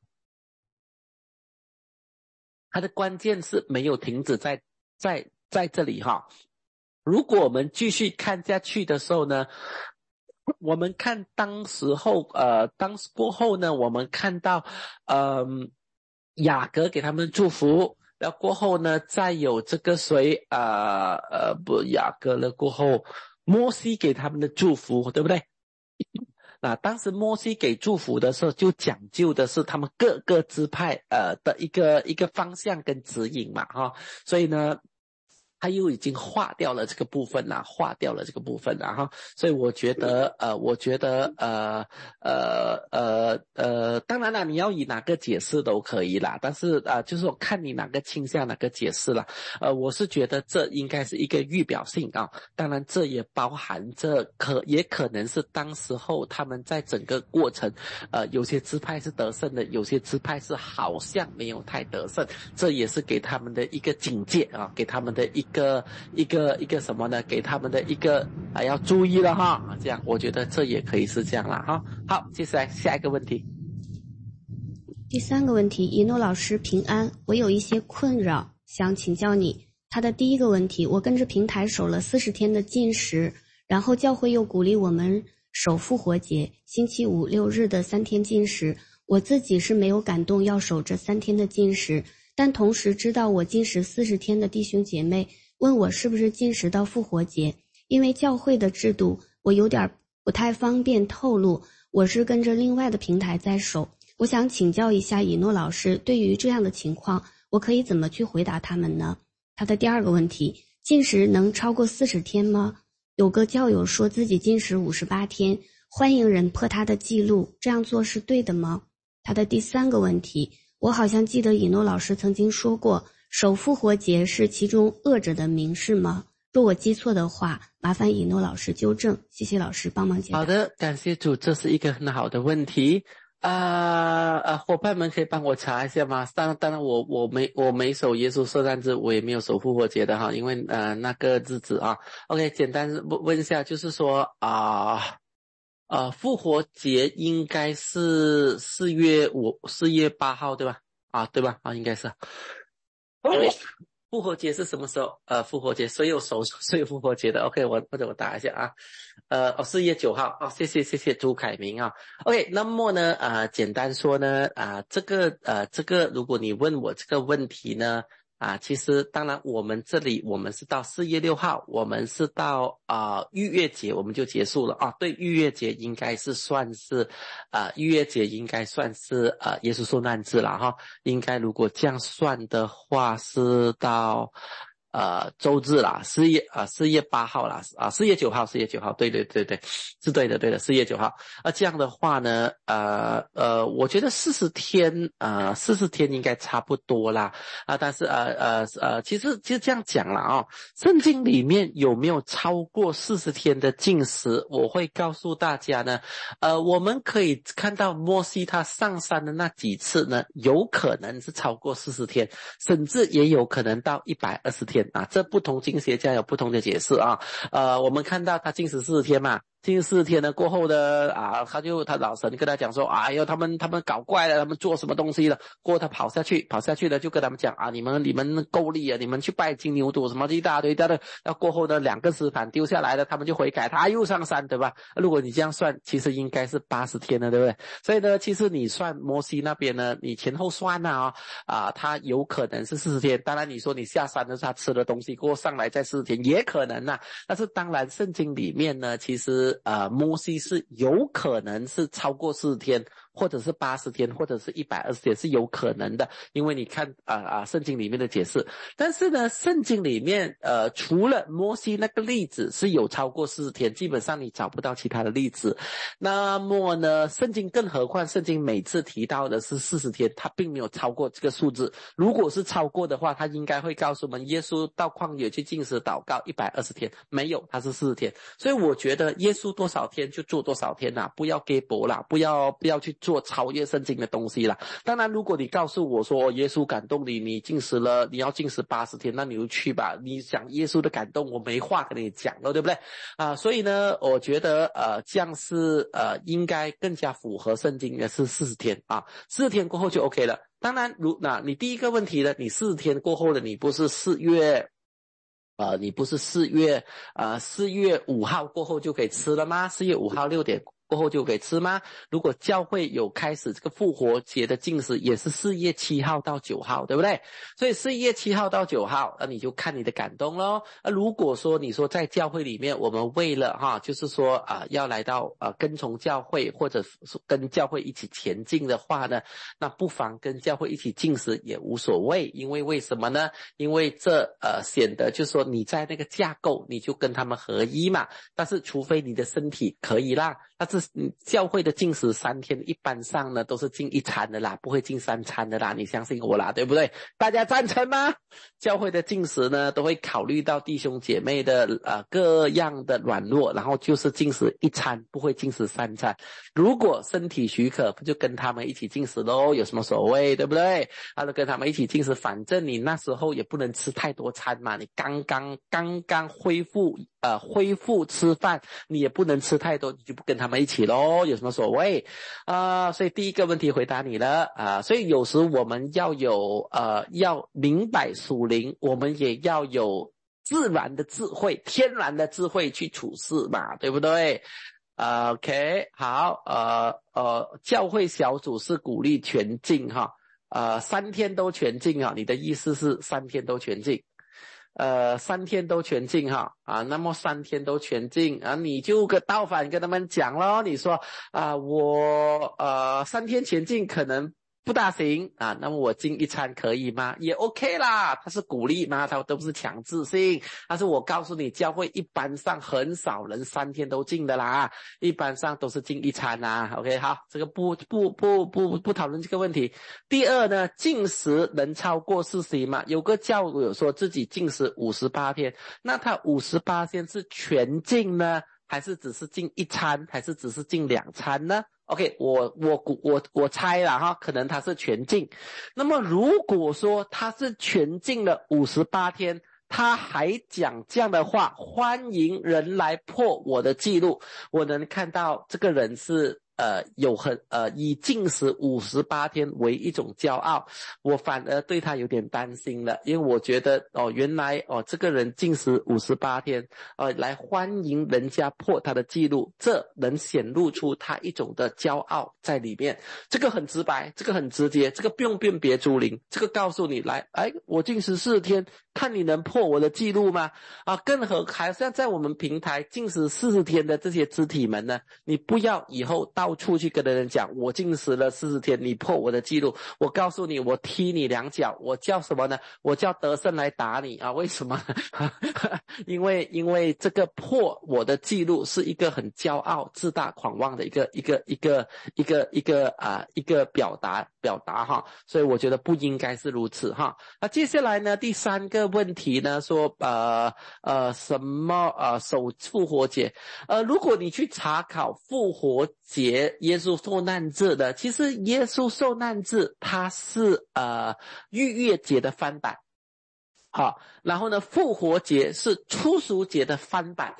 它的关键是没有停止在在在这里哈。如果我们继续看下去的时候呢，我们看当时候呃当时过后呢，我们看到呃雅各给他们祝福，然后过后呢再有这个谁呃呃不雅各了过后摩西给他们的祝福，对不对？那当时摩西给祝福的时候就讲究的是他们各个支派呃的一个一个方向跟指引嘛哈，所以呢他又已经划掉了这个部分啦，划掉了这个部分啦哈，所以我觉得呃，我觉得呃呃呃呃，当然啦，你要以哪个解释都可以啦，但是啊、呃，就是我看你哪个倾向哪个解释啦，呃，我是觉得这应该是一个预表性啊，当然这也包含着可也可能是当时候他们在整个过程，呃，有些支派是得胜的，有些支派是好像没有太得胜，这也是给他们的一个警戒啊，给他们的一个。一个一个一个什么呢？给他们的一个啊要注意了哈，这样我觉得这也可以是这样了哈。好，接下来下一个问题。 第三个问题，一诺老师平安，我有一些困扰，想请教你。他的第一个问题，我跟着平台守了四十天的禁食，然后教会又鼓励我们守复活节，星期五六日的三天禁食。我自己是没有感动要守这三天的禁食，但同时知道我禁食四十天的弟兄姐妹问我是不是禁食到复活节，因为教会的制度我有点不太方便透露，我是跟着另外的平台在守。我想请教一下以诺老师，对于这样的情况我可以怎么去回答他们呢？他的第二个问题，禁食能超过四十天吗？有个教友说自己禁食五十八天，欢迎人破他的记录，这样做是对的吗？他的第三个问题，我好像记得以诺老师曾经说过，守复活节是其中恶者的名是吗？ 若我记错的话，麻烦以诺老师纠正，谢谢老师帮忙解答。 好的，感谢主，这是一个很好的问题。啊呃，伙伴们可以帮我查一下吗？当然，当然我我没我没守耶稣圣诞日，我也没有守复活节的哈，因为呃那个日子啊。OK， 简单问问一下，就是说啊呃复活节应该是四月五四月八号对吧？啊对吧？啊应该是。复活节是什么时候？呃，复活节谁有守谁有复活节的 ？OK， 我或者我打一下啊，呃，哦，四月九号哦，谢谢谢谢朱凯明啊。OK， 那么呢，呃，简单说呢，啊、呃，这个呃，这个如果你问我这个问题呢，啊，其实当然我们这里我们是到四月六号，我们是到啊、呃、逾越节我们就结束了啊。对，逾越节应该是算是啊、呃、逾越节应该算是呃耶稣受难日了哈。应该如果这样算的话是到呃周日啦，四月啊四月八号啦啊四月九号四月九号，对对对对，是对的对的，四月九号。那这样的话呢，呃呃，我觉得四十天呃四十天应该差不多啦啊，但是呃呃呃，其实其实这样讲了啊、哦，圣经里面有没有超过四十天的禁食？我会告诉大家呢，呃，我们可以看到摩西他上山的那几次呢，有可能是超过四十天，甚至也有可能到一百二十天啊，这不同经学家有不同的解释啊。呃，我们看到他禁食四十天嘛。禁食四十天呢过后的啊，他就他老神跟他讲说，哎呦，他们他们搞怪了，他们做什么东西了？过后他跑下去，跑下去了就跟他们讲啊，你们你们够力啊，你们去拜金牛犊什么一大堆的。那过后呢，两个石盘丢下来了，他们就悔改，他又上山，对吧？如果你这样算，其实应该是八十天了，对不对？所以呢，其实你算摩西那边呢，你前后算啊、哦，啊，他有可能是四十天。当然你说你下山的时候他吃了东西过后上来再四十天也可能啊。但是当然圣经里面呢，其实呃，摩西是有可能是超过四十天，或者是八十天，或者是一百二十天是有可能的，因为你看啊啊、呃，圣经里面的解释。但是呢，圣经里面呃，除了摩西那个例子是有超过四十天，基本上你找不到其他的例子。那么呢，圣经更何况圣经每次提到的是四十天，它并没有超过这个数字。如果是超过的话，他应该会告诉我们，耶稣到旷野去禁食祷告一百二十天，没有，他是四十天。所以我觉得耶稣多少天就做多少天啦，不要给博啦，不要不要去做超越圣经的东西啦。当然如果你告诉我说耶稣感动你，你禁食了，你要禁食八十天，那你就去吧。你讲耶稣的感动，我没话跟你讲了，对不对啊？所以呢，我觉得呃这样是呃应该更加符合圣经的是四十天啊，四十天过后就 OK 了。当然如那你第一个问题呢，你四十天过后的你不是四月呃，你不是四月呃四月五号过后就可以吃了吗？四月五号六点过后就可以吃吗？如果教会有开始这个复活节的禁食，也是四月七号到九号，对不对？所以四月七号到九号，那你就看你的感动咯。那如果说你说在教会里面，我们为了哈，就是说啊、呃，要来到呃跟从教会，或者跟教会一起前进的话呢，那不妨跟教会一起禁食也无所谓。因为为什么呢？因为这呃显得就是说你在那个架构，你就跟他们合一嘛。但是除非你的身体可以啦，但是教会的禁食三天，一般上呢都是禁一餐的啦，不会禁三餐的啦，你相信我啦，对不对？大家赞成吗？教会的禁食呢，都会考虑到弟兄姐妹的呃各样的软弱，然后就是禁食一餐，不会禁食三餐。如果身体许可，不就跟他们一起禁食咯，有什么所谓，对不对？啊，跟他们一起禁食，反正你那时候也不能吃太多餐嘛，你刚刚刚刚恢复呃恢复吃饭，你也不能吃太多，你就不跟他们一起咯，有什么所谓啊、呃？所以第一个问题回答你了啊、呃。所以有时我们要有呃要明白属灵，我们也要有自然的智慧，天然的智慧去处事嘛，对不对？Uh, OK， 好，呃呃，教会小组是鼓励全进哈，呃，三天都全进哈，你的意思是三天都全进，呃，三天都全进哈，啊，那么三天都全进啊，你就跟倒反跟他们讲咯，你说啊、呃，我呃三天全进可能不大行啊，那么我禁一餐可以吗？也 OK 啦，他是鼓励吗？他都不是强制性。但是我告诉你，教会一般上很少人三天都禁的啦，一般上都是禁一餐啊。OK， 好，这个不不不不不讨论这个问题。第二呢，禁食能超过四十吗？有个教友说自己禁食五十八天，那他五十八天是全禁呢，还是只是禁一餐，还是只是禁两餐呢？OK， 我我我我猜了哈，可能他是全禁。那么如果说他是全禁了五十八天，他还讲这样的话，欢迎人来破我的记录，我能看到这个人是呃有很呃以禁食五十八天为一种骄傲，我反而对他有点担心了，因为我觉得哦原来哦这个人禁食五十八天呃来欢迎人家破他的记录，这能显露出他一种的骄傲在里面。这个很直白，这个很直接，这个不用辨别诸灵，这个告诉你来，哎，我禁食四天，看你能破我的记录吗？啊，更何还像在我们平台禁食四十天的这些肢体们呢，你不要以后到处去跟人讲我禁食了四十天，你破我的记录，我告诉你，我踢你两脚，我叫什么呢？我叫得胜来打你啊！为什么？因为因为这个破我的记录是一个很骄傲、自大、狂妄的一个一个一个一个一个啊、呃、一个表达表达哈，所以我觉得不应该是如此哈。那接下来呢，第三个问题呢，说呃呃什么呃守复活节，呃如果你去查考复活节耶稣受难日的，其实耶稣受难日它是呃逾越节的翻版。好，然后呢，复活节是初熟节的翻版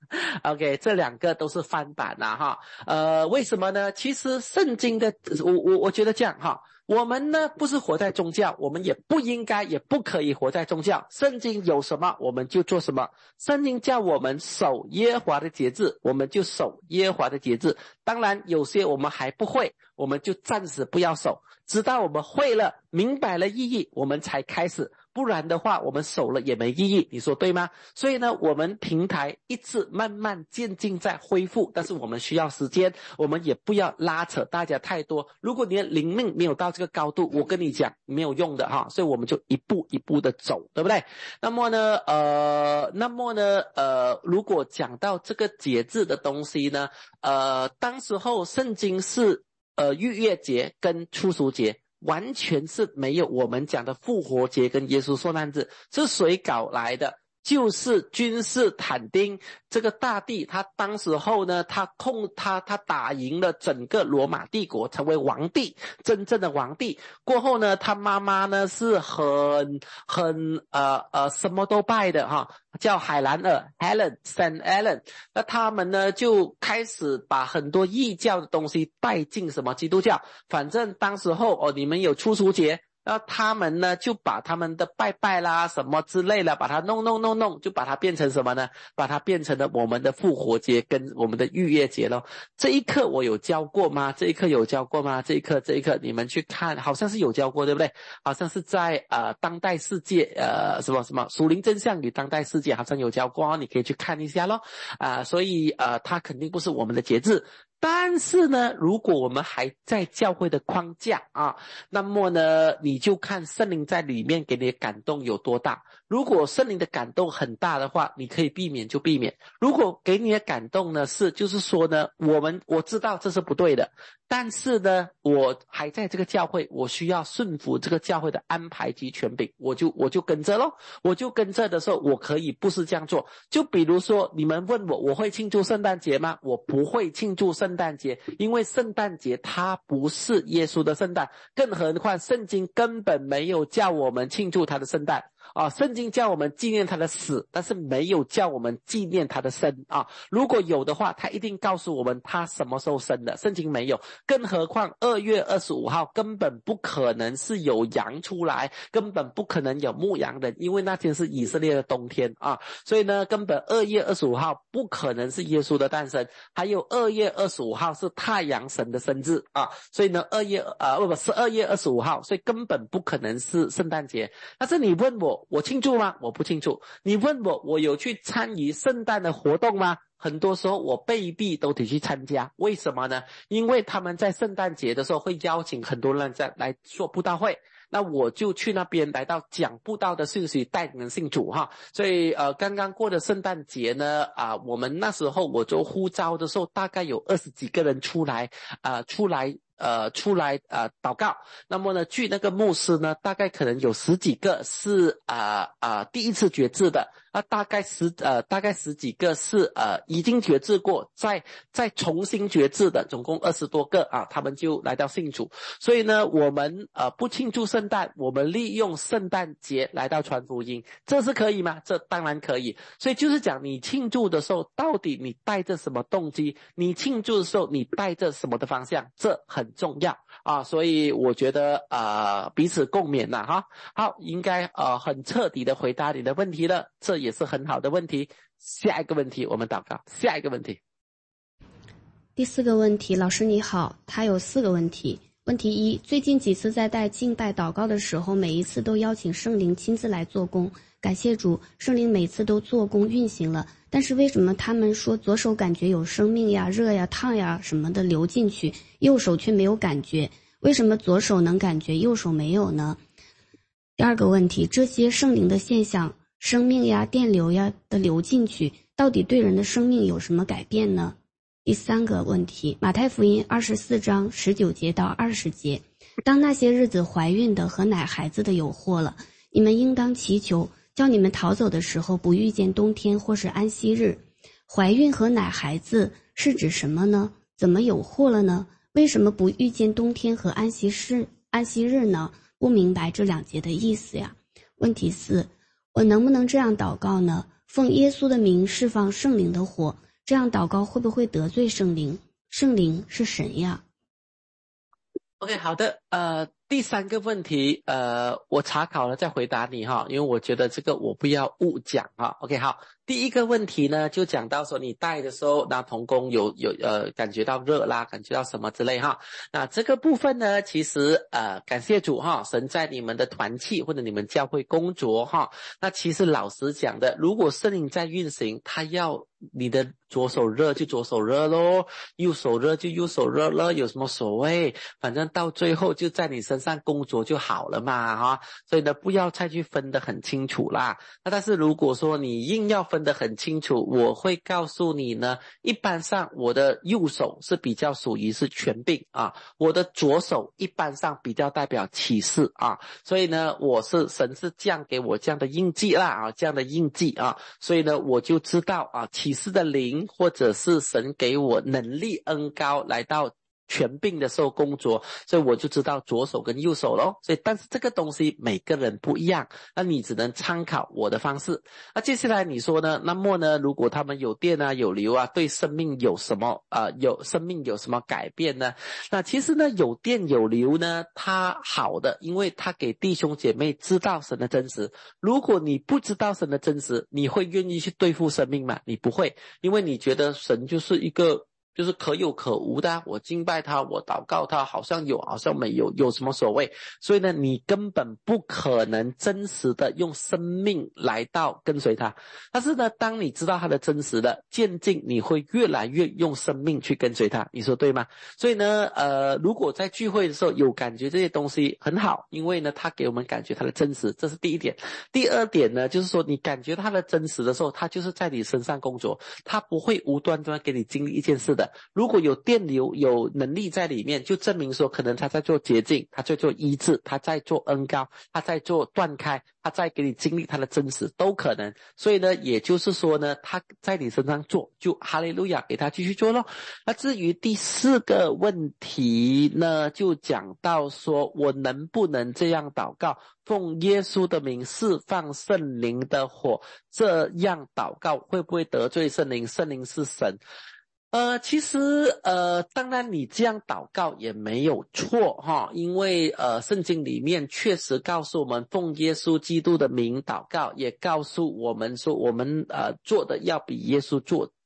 OK， 这两个都是翻版啊哈。呃，为什么呢？其实圣经的，我我我觉得这样哈，我们呢不是活在宗教，我们也不应该也不可以活在宗教。圣经有什么我们就做什么，圣经叫我们守耶和华的节制，我们就守耶和华的节制。当然有些我们还不会，我们就暂时不要守，直到我们会了，明白了意义，我们才开始。不然的话我们守了也没意义，你说对吗？所以呢，我们平台一直慢慢渐进在恢复，但是我们需要时间，我们也不要拉扯大家太多。如果你的灵命没有到这个高度，我跟你讲没有用的哈，所以我们就一步一步的走，对不对？那么呢呃那么呢呃如果讲到这个节制的东西呢，呃当时候圣经是呃逾越节跟初熟节，完全是没有我们讲的复活节跟耶稣受难日，是谁搞来的？就是君士坦丁这个大帝，他当时候呢，他控他他打赢了整个罗马帝国，成为皇帝，真正的皇帝。过后呢，他妈妈呢是很很呃呃什么都拜的哈，叫海兰尔 Helen Saint Helen。那他们呢就开始把很多异教的东西带进什么基督教。反正当时候哦，你们有初熟节。然后他们呢就把他们的拜拜啦什么之类的把它弄弄弄弄，就把它变成什么呢？把它变成了我们的复活节跟我们的逾越节咯。这一课我有教过吗？这一课有教过吗？这一课这一课你们去看，好像是有教过对不对？好像是在呃当代世界呃什么什么属灵真相与当代世界好像有教过，你可以去看一下咯。啊、呃，所以呃它肯定不是我们的节制。但是呢，如果我们还在教会的框架啊，那么呢，你就看圣灵在里面给你的感动有多大。如果圣灵的感动很大的话，你可以避免就避免。如果给你的感动呢是，就是说呢，我们我知道这是不对的，但是呢，我还在这个教会，我需要顺服这个教会的安排及权柄，我就我就跟着咯。我就跟着的时候，我可以不是这样做。就比如说，你们问我，我会庆祝圣诞节吗？我不会庆祝圣诞节，因为圣诞节它不是耶稣的圣诞，更何况圣经根本没有叫我们庆祝他的圣诞。啊，圣经叫我们纪念他的死，但是没有叫我们纪念他的生啊。如果有的话，他一定告诉我们他什么时候生的，圣经没有。更何况二月二十五号根本不可能是有羊出来，根本不可能有牧羊人，因为那天是以色列的冬天啊。所以呢，根本二月二十五号不可能是耶稣的诞生，还有二月二十五号是太阳神的生日啊。所以呢，二月呃不不是二月二十五号，所以根本不可能是圣诞节。但是你问我我，我庆祝吗？我不庆祝。你问我，我有去参与圣诞的活动吗？很多时候我被逼都得去参加。为什么呢？因为他们在圣诞节的时候会邀请很多人在来做布道会，那我就去那边来到讲布道的信息，带你们信主哈。所以呃，刚刚过的圣诞节呢，啊、呃，我们那时候我做呼召的时候，大概有二十几个人出来啊、呃，出来。呃，出来呃祷告，那么呢，据那个牧师呢，大概可能有十几个是啊啊、呃呃、第一次决志的，那大概十呃大概十几个是呃已经决志过，再再重新决志的，总共二十多个啊，他们就来到信主。所以呢，我们呃不庆祝圣诞，我们利用圣诞节来到传福音，这是可以吗？这当然可以。所以就是讲，你庆祝的时候，到底你带着什么动机？你庆祝的时候，你带着什么的方向？这很重要啊，所以我觉得呃彼此共勉啦哈。好，应该呃很彻底的回答你的问题了，这也是很好的问题。下一个问题我们祷告。下一个问题， 第四个问题，老师你好，他有四个问题。问题一，最近几次在带敬拜祷告的时候，每一次都邀请圣灵亲自来做工，感谢主，圣灵每次都做工运行了，但是为什么他们说左手感觉有生命呀、热呀、烫呀什么的流进去，右手却没有感觉？为什么左手能感觉，右手没有呢？第二个问题，这些圣灵的现象，生命呀、电流呀的流进去，到底对人的生命有什么改变呢？第三个问题，马太福音二十四章十九节到二十节，当那些日子怀孕的和奶孩子的有祸了，你们应当祈求，叫你们逃走的时候不遇见冬天或是安息日。怀孕和奶孩子是指什么呢？怎么有祸了呢？为什么不遇见冬天和安息日安息日呢？不明白这两节的意思呀。问题四，我能不能这样祷告呢？奉耶稣的名释放圣灵的火，这样祷告会不会得罪圣灵？圣灵是神呀。 OK， 好的，呃，第三个问题，呃，我查考了再回答你哈，因为我觉得这个我不要误讲哈。OK， 好，第一个问题呢，就讲到说你带的时候，那同工有有呃感觉到热啦，感觉到什么之类哈。那这个部分呢，其实呃感谢主哈，神在你们的团契或者你们教会工作哈。那其实老实讲的，如果圣灵在运行，他要你的左手热就左手热咯，右手热就右手热了，有什么所谓？反正到最后就在你身上工作就好了嘛哈。所以呢，不要再去分得很清楚啦。那但是如果说你硬要分得很清楚，我会告诉你呢，一般上我的右手是比较属于是权柄啊，我的左手一般上比较代表启示啊。所以呢，我是神是降给我这样的印记啦啊，这样的印记啊，所以呢，我就知道啊，启示的灵或者是神给我能力恩膏来到权柄的时候工作，所以我就知道左手跟右手咯。所以但是这个东西每个人不一样，那你只能参考我的方式。那接下来你说呢，那么呢，如果他们有电啊有流啊，对生命有什么呃有生命有什么改变呢？那其实呢，有电有流呢，它好的，因为它给弟兄姐妹知道神的真实。如果你不知道神的真实，你会愿意去对付生命吗？你不会，因为你觉得神就是一个就是可有可无的，我敬拜他，我祷告他，好像有好像没有，有什么所谓？所以呢，你根本不可能真实的用生命来到跟随他。但是呢，当你知道他的真实的渐进，你会越来越用生命去跟随他，你说对吗？所以呢，呃，如果在聚会的时候有感觉这些东西很好，因为呢，他给我们感觉他的真实，这是第一点。第二点呢，就是说你感觉他的真实的时候，他就是在你身上工作，他不会无端端给你经历一件事的。如果有电流有能力在里面，就证明说可能他在做洁净，他在做医治，他在做恩膏，他在做断开，他在给你经历他的真实，都可能。所以呢，也就是说呢，他在你身上做，就哈利路亚给他继续做咯。那至于第四个问题呢，就讲到说我能不能这样祷告，奉耶稣的名释放圣灵的火，这样祷告会不会得罪圣灵？圣灵是神。呃，其实呃，当然你这样祷告也没有错哈，因为呃，圣经里面确实告诉我们奉耶稣基督的名祷告，也告诉我们说我们呃做的要比耶稣做的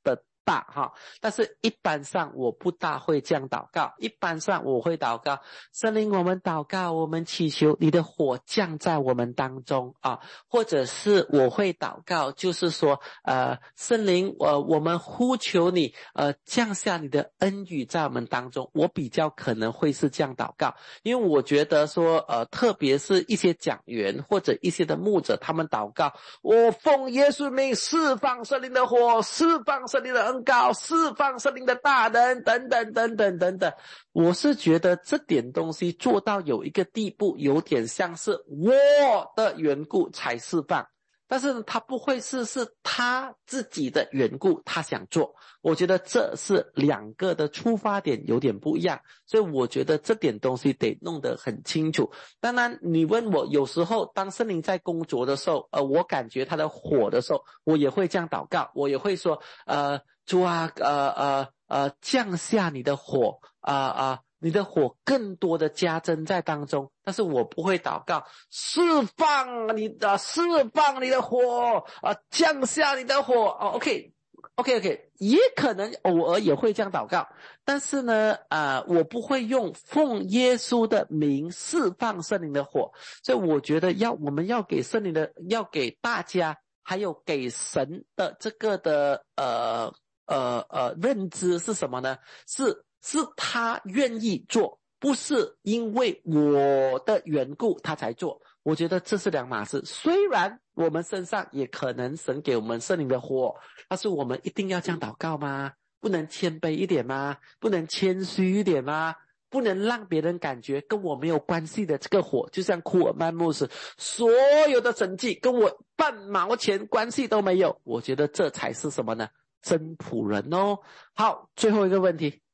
大哈，但是一般上我不大会这样祷告。一般上我会祷告，圣灵，我们祷告，我们祈求你的火降在我们当中啊，或者是我会祷告，就是说呃，圣灵，呃，我们呼求你呃降下你的恩雨在我们当中。我比较可能会是这样祷告，因为我觉得说呃，特别是一些讲员或者一些的牧者，他们祷告，我奉耶稣名释放圣灵的火，释放圣灵的恩膏，释放圣灵的大能，等等等等等等。我是觉得这点东西做到有一个地步，有点像是我的缘故才释放，但是他不会是是他自己的缘故他想做。我觉得这是两个的出发点有点不一样，所以我觉得这点东西得弄得很清楚。当然你问我，有时候当圣灵在工作的时候，呃，我感觉他的火的时候，我也会这样祷告，我也会说呃，主啊，呃呃呃降下你的火啊啊、呃呃你的火更多的加增在当中，但是我不会祷告释放你的释放你的火啊，降下你的火哦 OK OK OK 也可能偶尔也会这样祷告，但是呢呃我不会用奉耶稣的名释放圣灵的火。所以我觉得要我们要给圣灵的要给大家还有给神的这个的呃呃呃认知是什么呢？是是他愿意做，不是因为我的缘故他才做。我觉得这是两码事。虽然我们身上也可能神给我们圣灵的火，但是我们一定要这样祷告吗？不能谦卑一点吗？不能谦虚一点吗？不能让别人感觉跟我没有关系的这个火，就像库尔曼牧师所有的神迹跟我半毛钱关系都没有。我觉得这才是什么呢？真仆人哦。好，最后一个问题。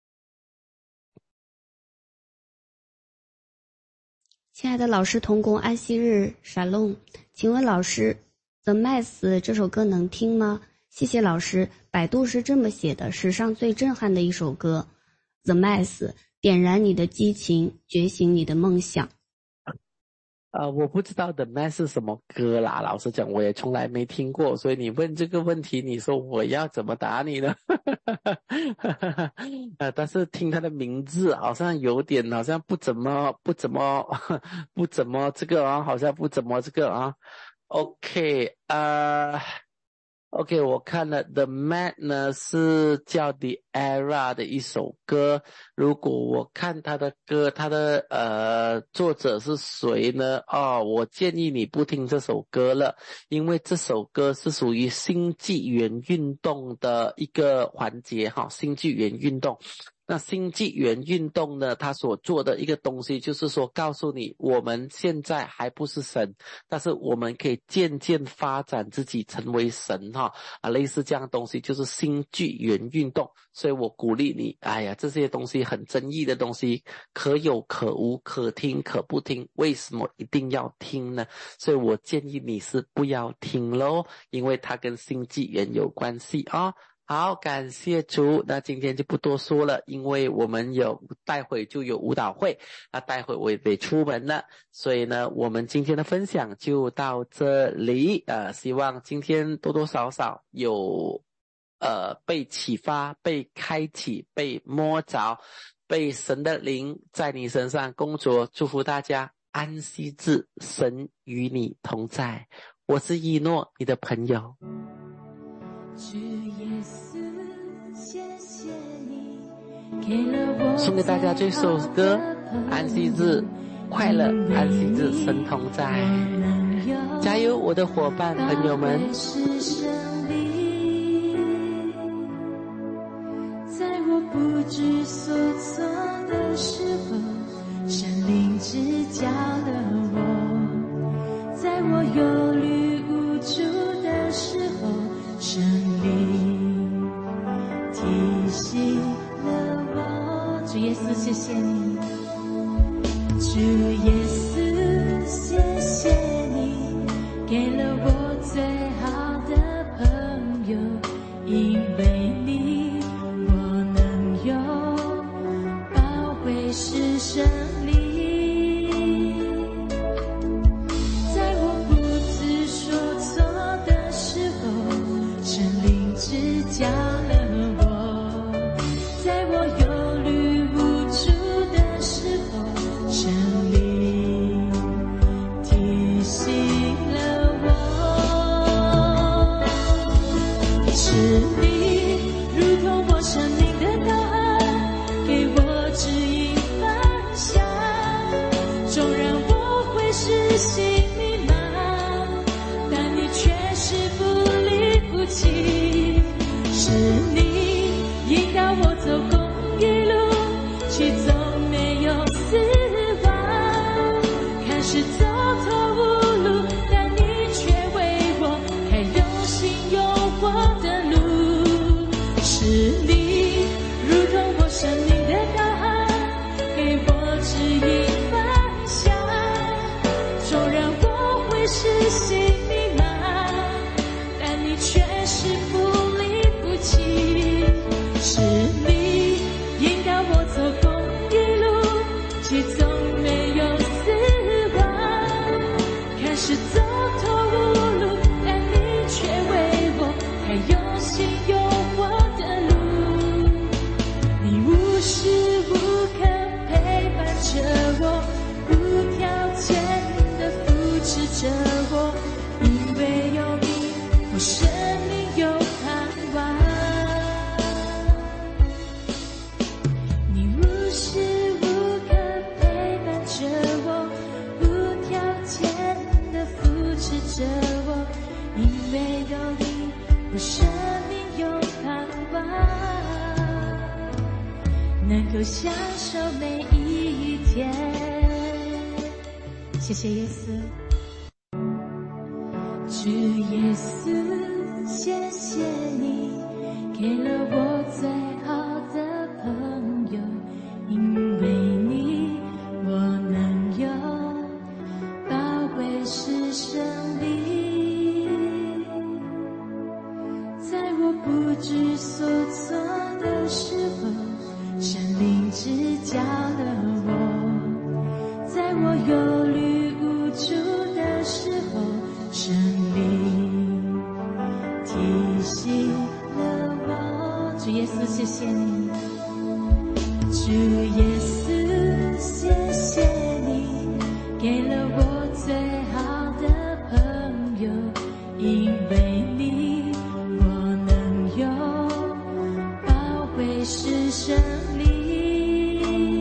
亲爱的老师同工安息日沙龙，请问老师 The Mass 这首歌能听吗？谢谢老师。百度是这么写的，史上最震撼的一首歌 The Mass 点燃你的激情，觉醒你的梦想。 呃，我不知道 The Mass 是什么歌啦，老实讲我也从来没听过，所以你问这个问题，你说我要怎么答你呢？呃，但是听他的名字好像有点好像不怎么不怎么不怎么这个啊，好像不怎么这个啊。OK 呃 OK 我看了 The Mass 呢是叫 The Era 的一首歌。如果我看他的歌，他的呃作者是谁呢？哦，我建议你不听这首歌了，因为这首歌是属于新纪元运动的一个环节哈，新纪元运动。那新纪元运动呢，他所做的一个东西就是说告诉你，我们现在还不是神，但是我们可以渐渐发展自己成为神哈啊，类似这样的东西就是新纪元运动。所以我鼓励你，哎呀，这些东西很争议的东西，可有可无，可听可不听，为什么一定要听呢？所以我建议你是不要听咯，因为它跟新纪元有关系啊。好，感谢主。那今天就不多说了，因为我们有待会就有舞蹈会，那待会我也得出门了，所以呢我们今天的分享就到这里。呃，希望今天多多少少有呃被启发，被开启，被摸着，被神的灵在你身上工作。祝福大家安息日神与你同在。我是一诺，你的朋友。 主耶稣，谢谢你给了我送给大家这首歌，安息日快乐，安息日神同在。加油我的伙伴朋友们。 在我不知所措的时候，神灵指教了我，在我忧虑无助的时候，神灵提醒了我。主耶稣，谢谢你。主耶稣，谢谢你给了我最好的朋友，因为你我能有宝贵是生命。在我不知所措的时候，神灵指教了我走公益路，去走没有死亡。看似走投无路，但你却为我开有新有活的路。是你如同我生命的导航，给我指引方向。纵然我会是心迷茫，但你却是不离不弃。是你引导我走公益路，去走没有死亡。看似走投无路，但你却为我开有新有活的路。你无时无刻陪伴着我，无条件的扶持着我，因为有你，我生命有盼望。你无时无刻陪伴着我，无条件的扶持着我，因为有你，我生命有盼望，能够享受每一天。谢谢耶稣。主耶稣，谢谢你给了我最好的朋友，因为你我能有宝贵是胜利。在我不知所措的时候，神灵指教了我；在我忧虑无助的时候，神灵提醒了我。主耶稣，谢谢你。主耶稣，谢谢你给了我最好的朋友，因为你我能有宝贵是胜利。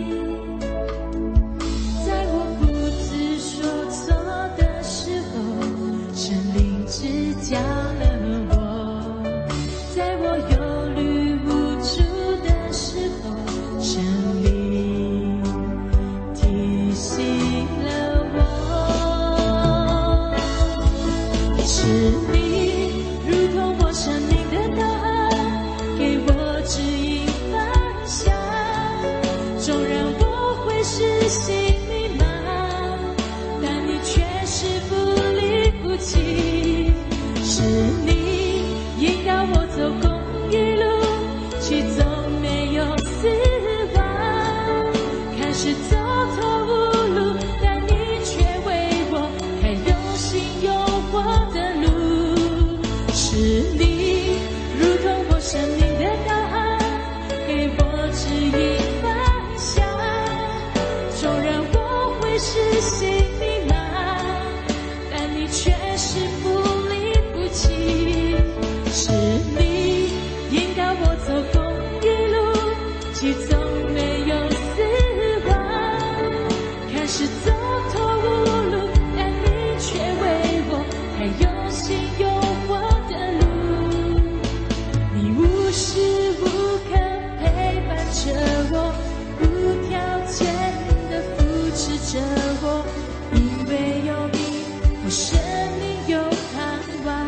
在我不知所措的时候，神灵指教了我；在我忧虑无助的时候，神灵提醒了我。是你如同我生命的导航，给我指引方向。纵然我会是心迷茫，但你却是不离不弃。是你引导我走公益路，去走没有死亡。看似走投无路，但你却为我开有新有活的路。是你如同我生命的导航，给我指引方向。纵然我会是心迷茫，但你却是不离不弃。是你引导我走公益路，去走没有死亡。看似走投无路，但你却为我开有新有活的路。你无时无刻陪伴着我，无条件的扶持着我，因为有你，我生命有盼望。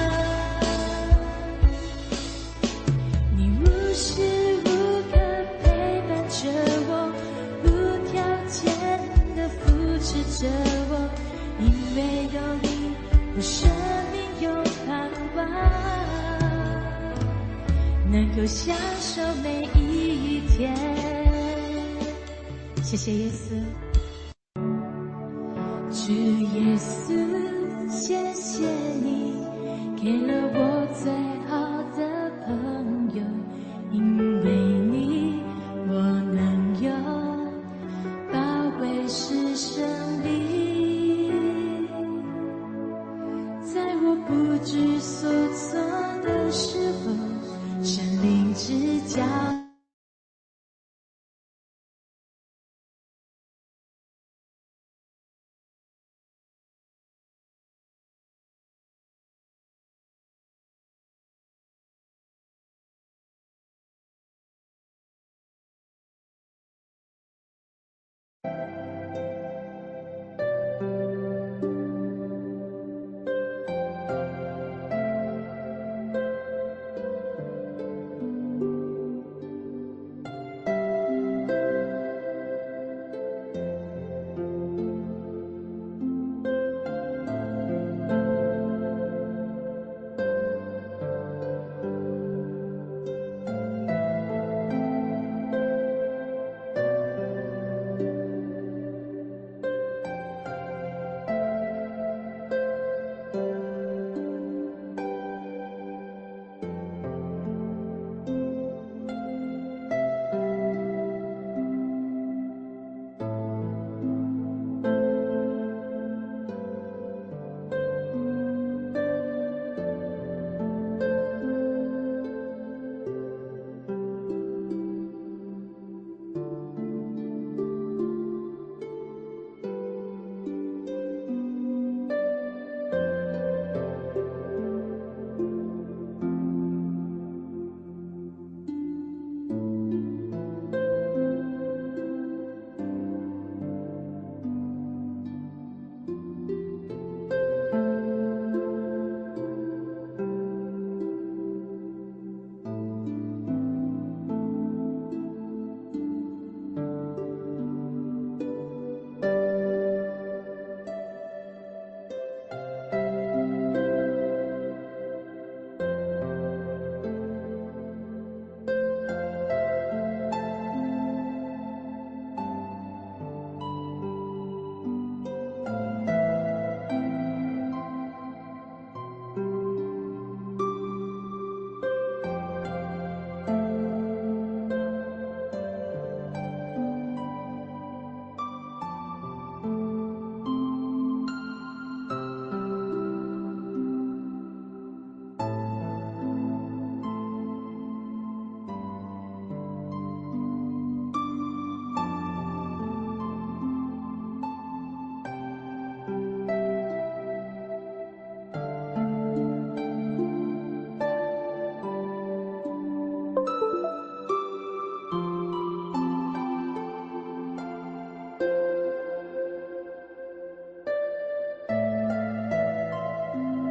你无时无刻陪伴着我，无条件的扶持着我，因为有你，我生命有盼望，能够享受每一天。谢谢耶稣。主耶稣，谢谢你给了我最好的朋友，因为你我能有宝贵是胜利。在我不知所措的时候，神灵指教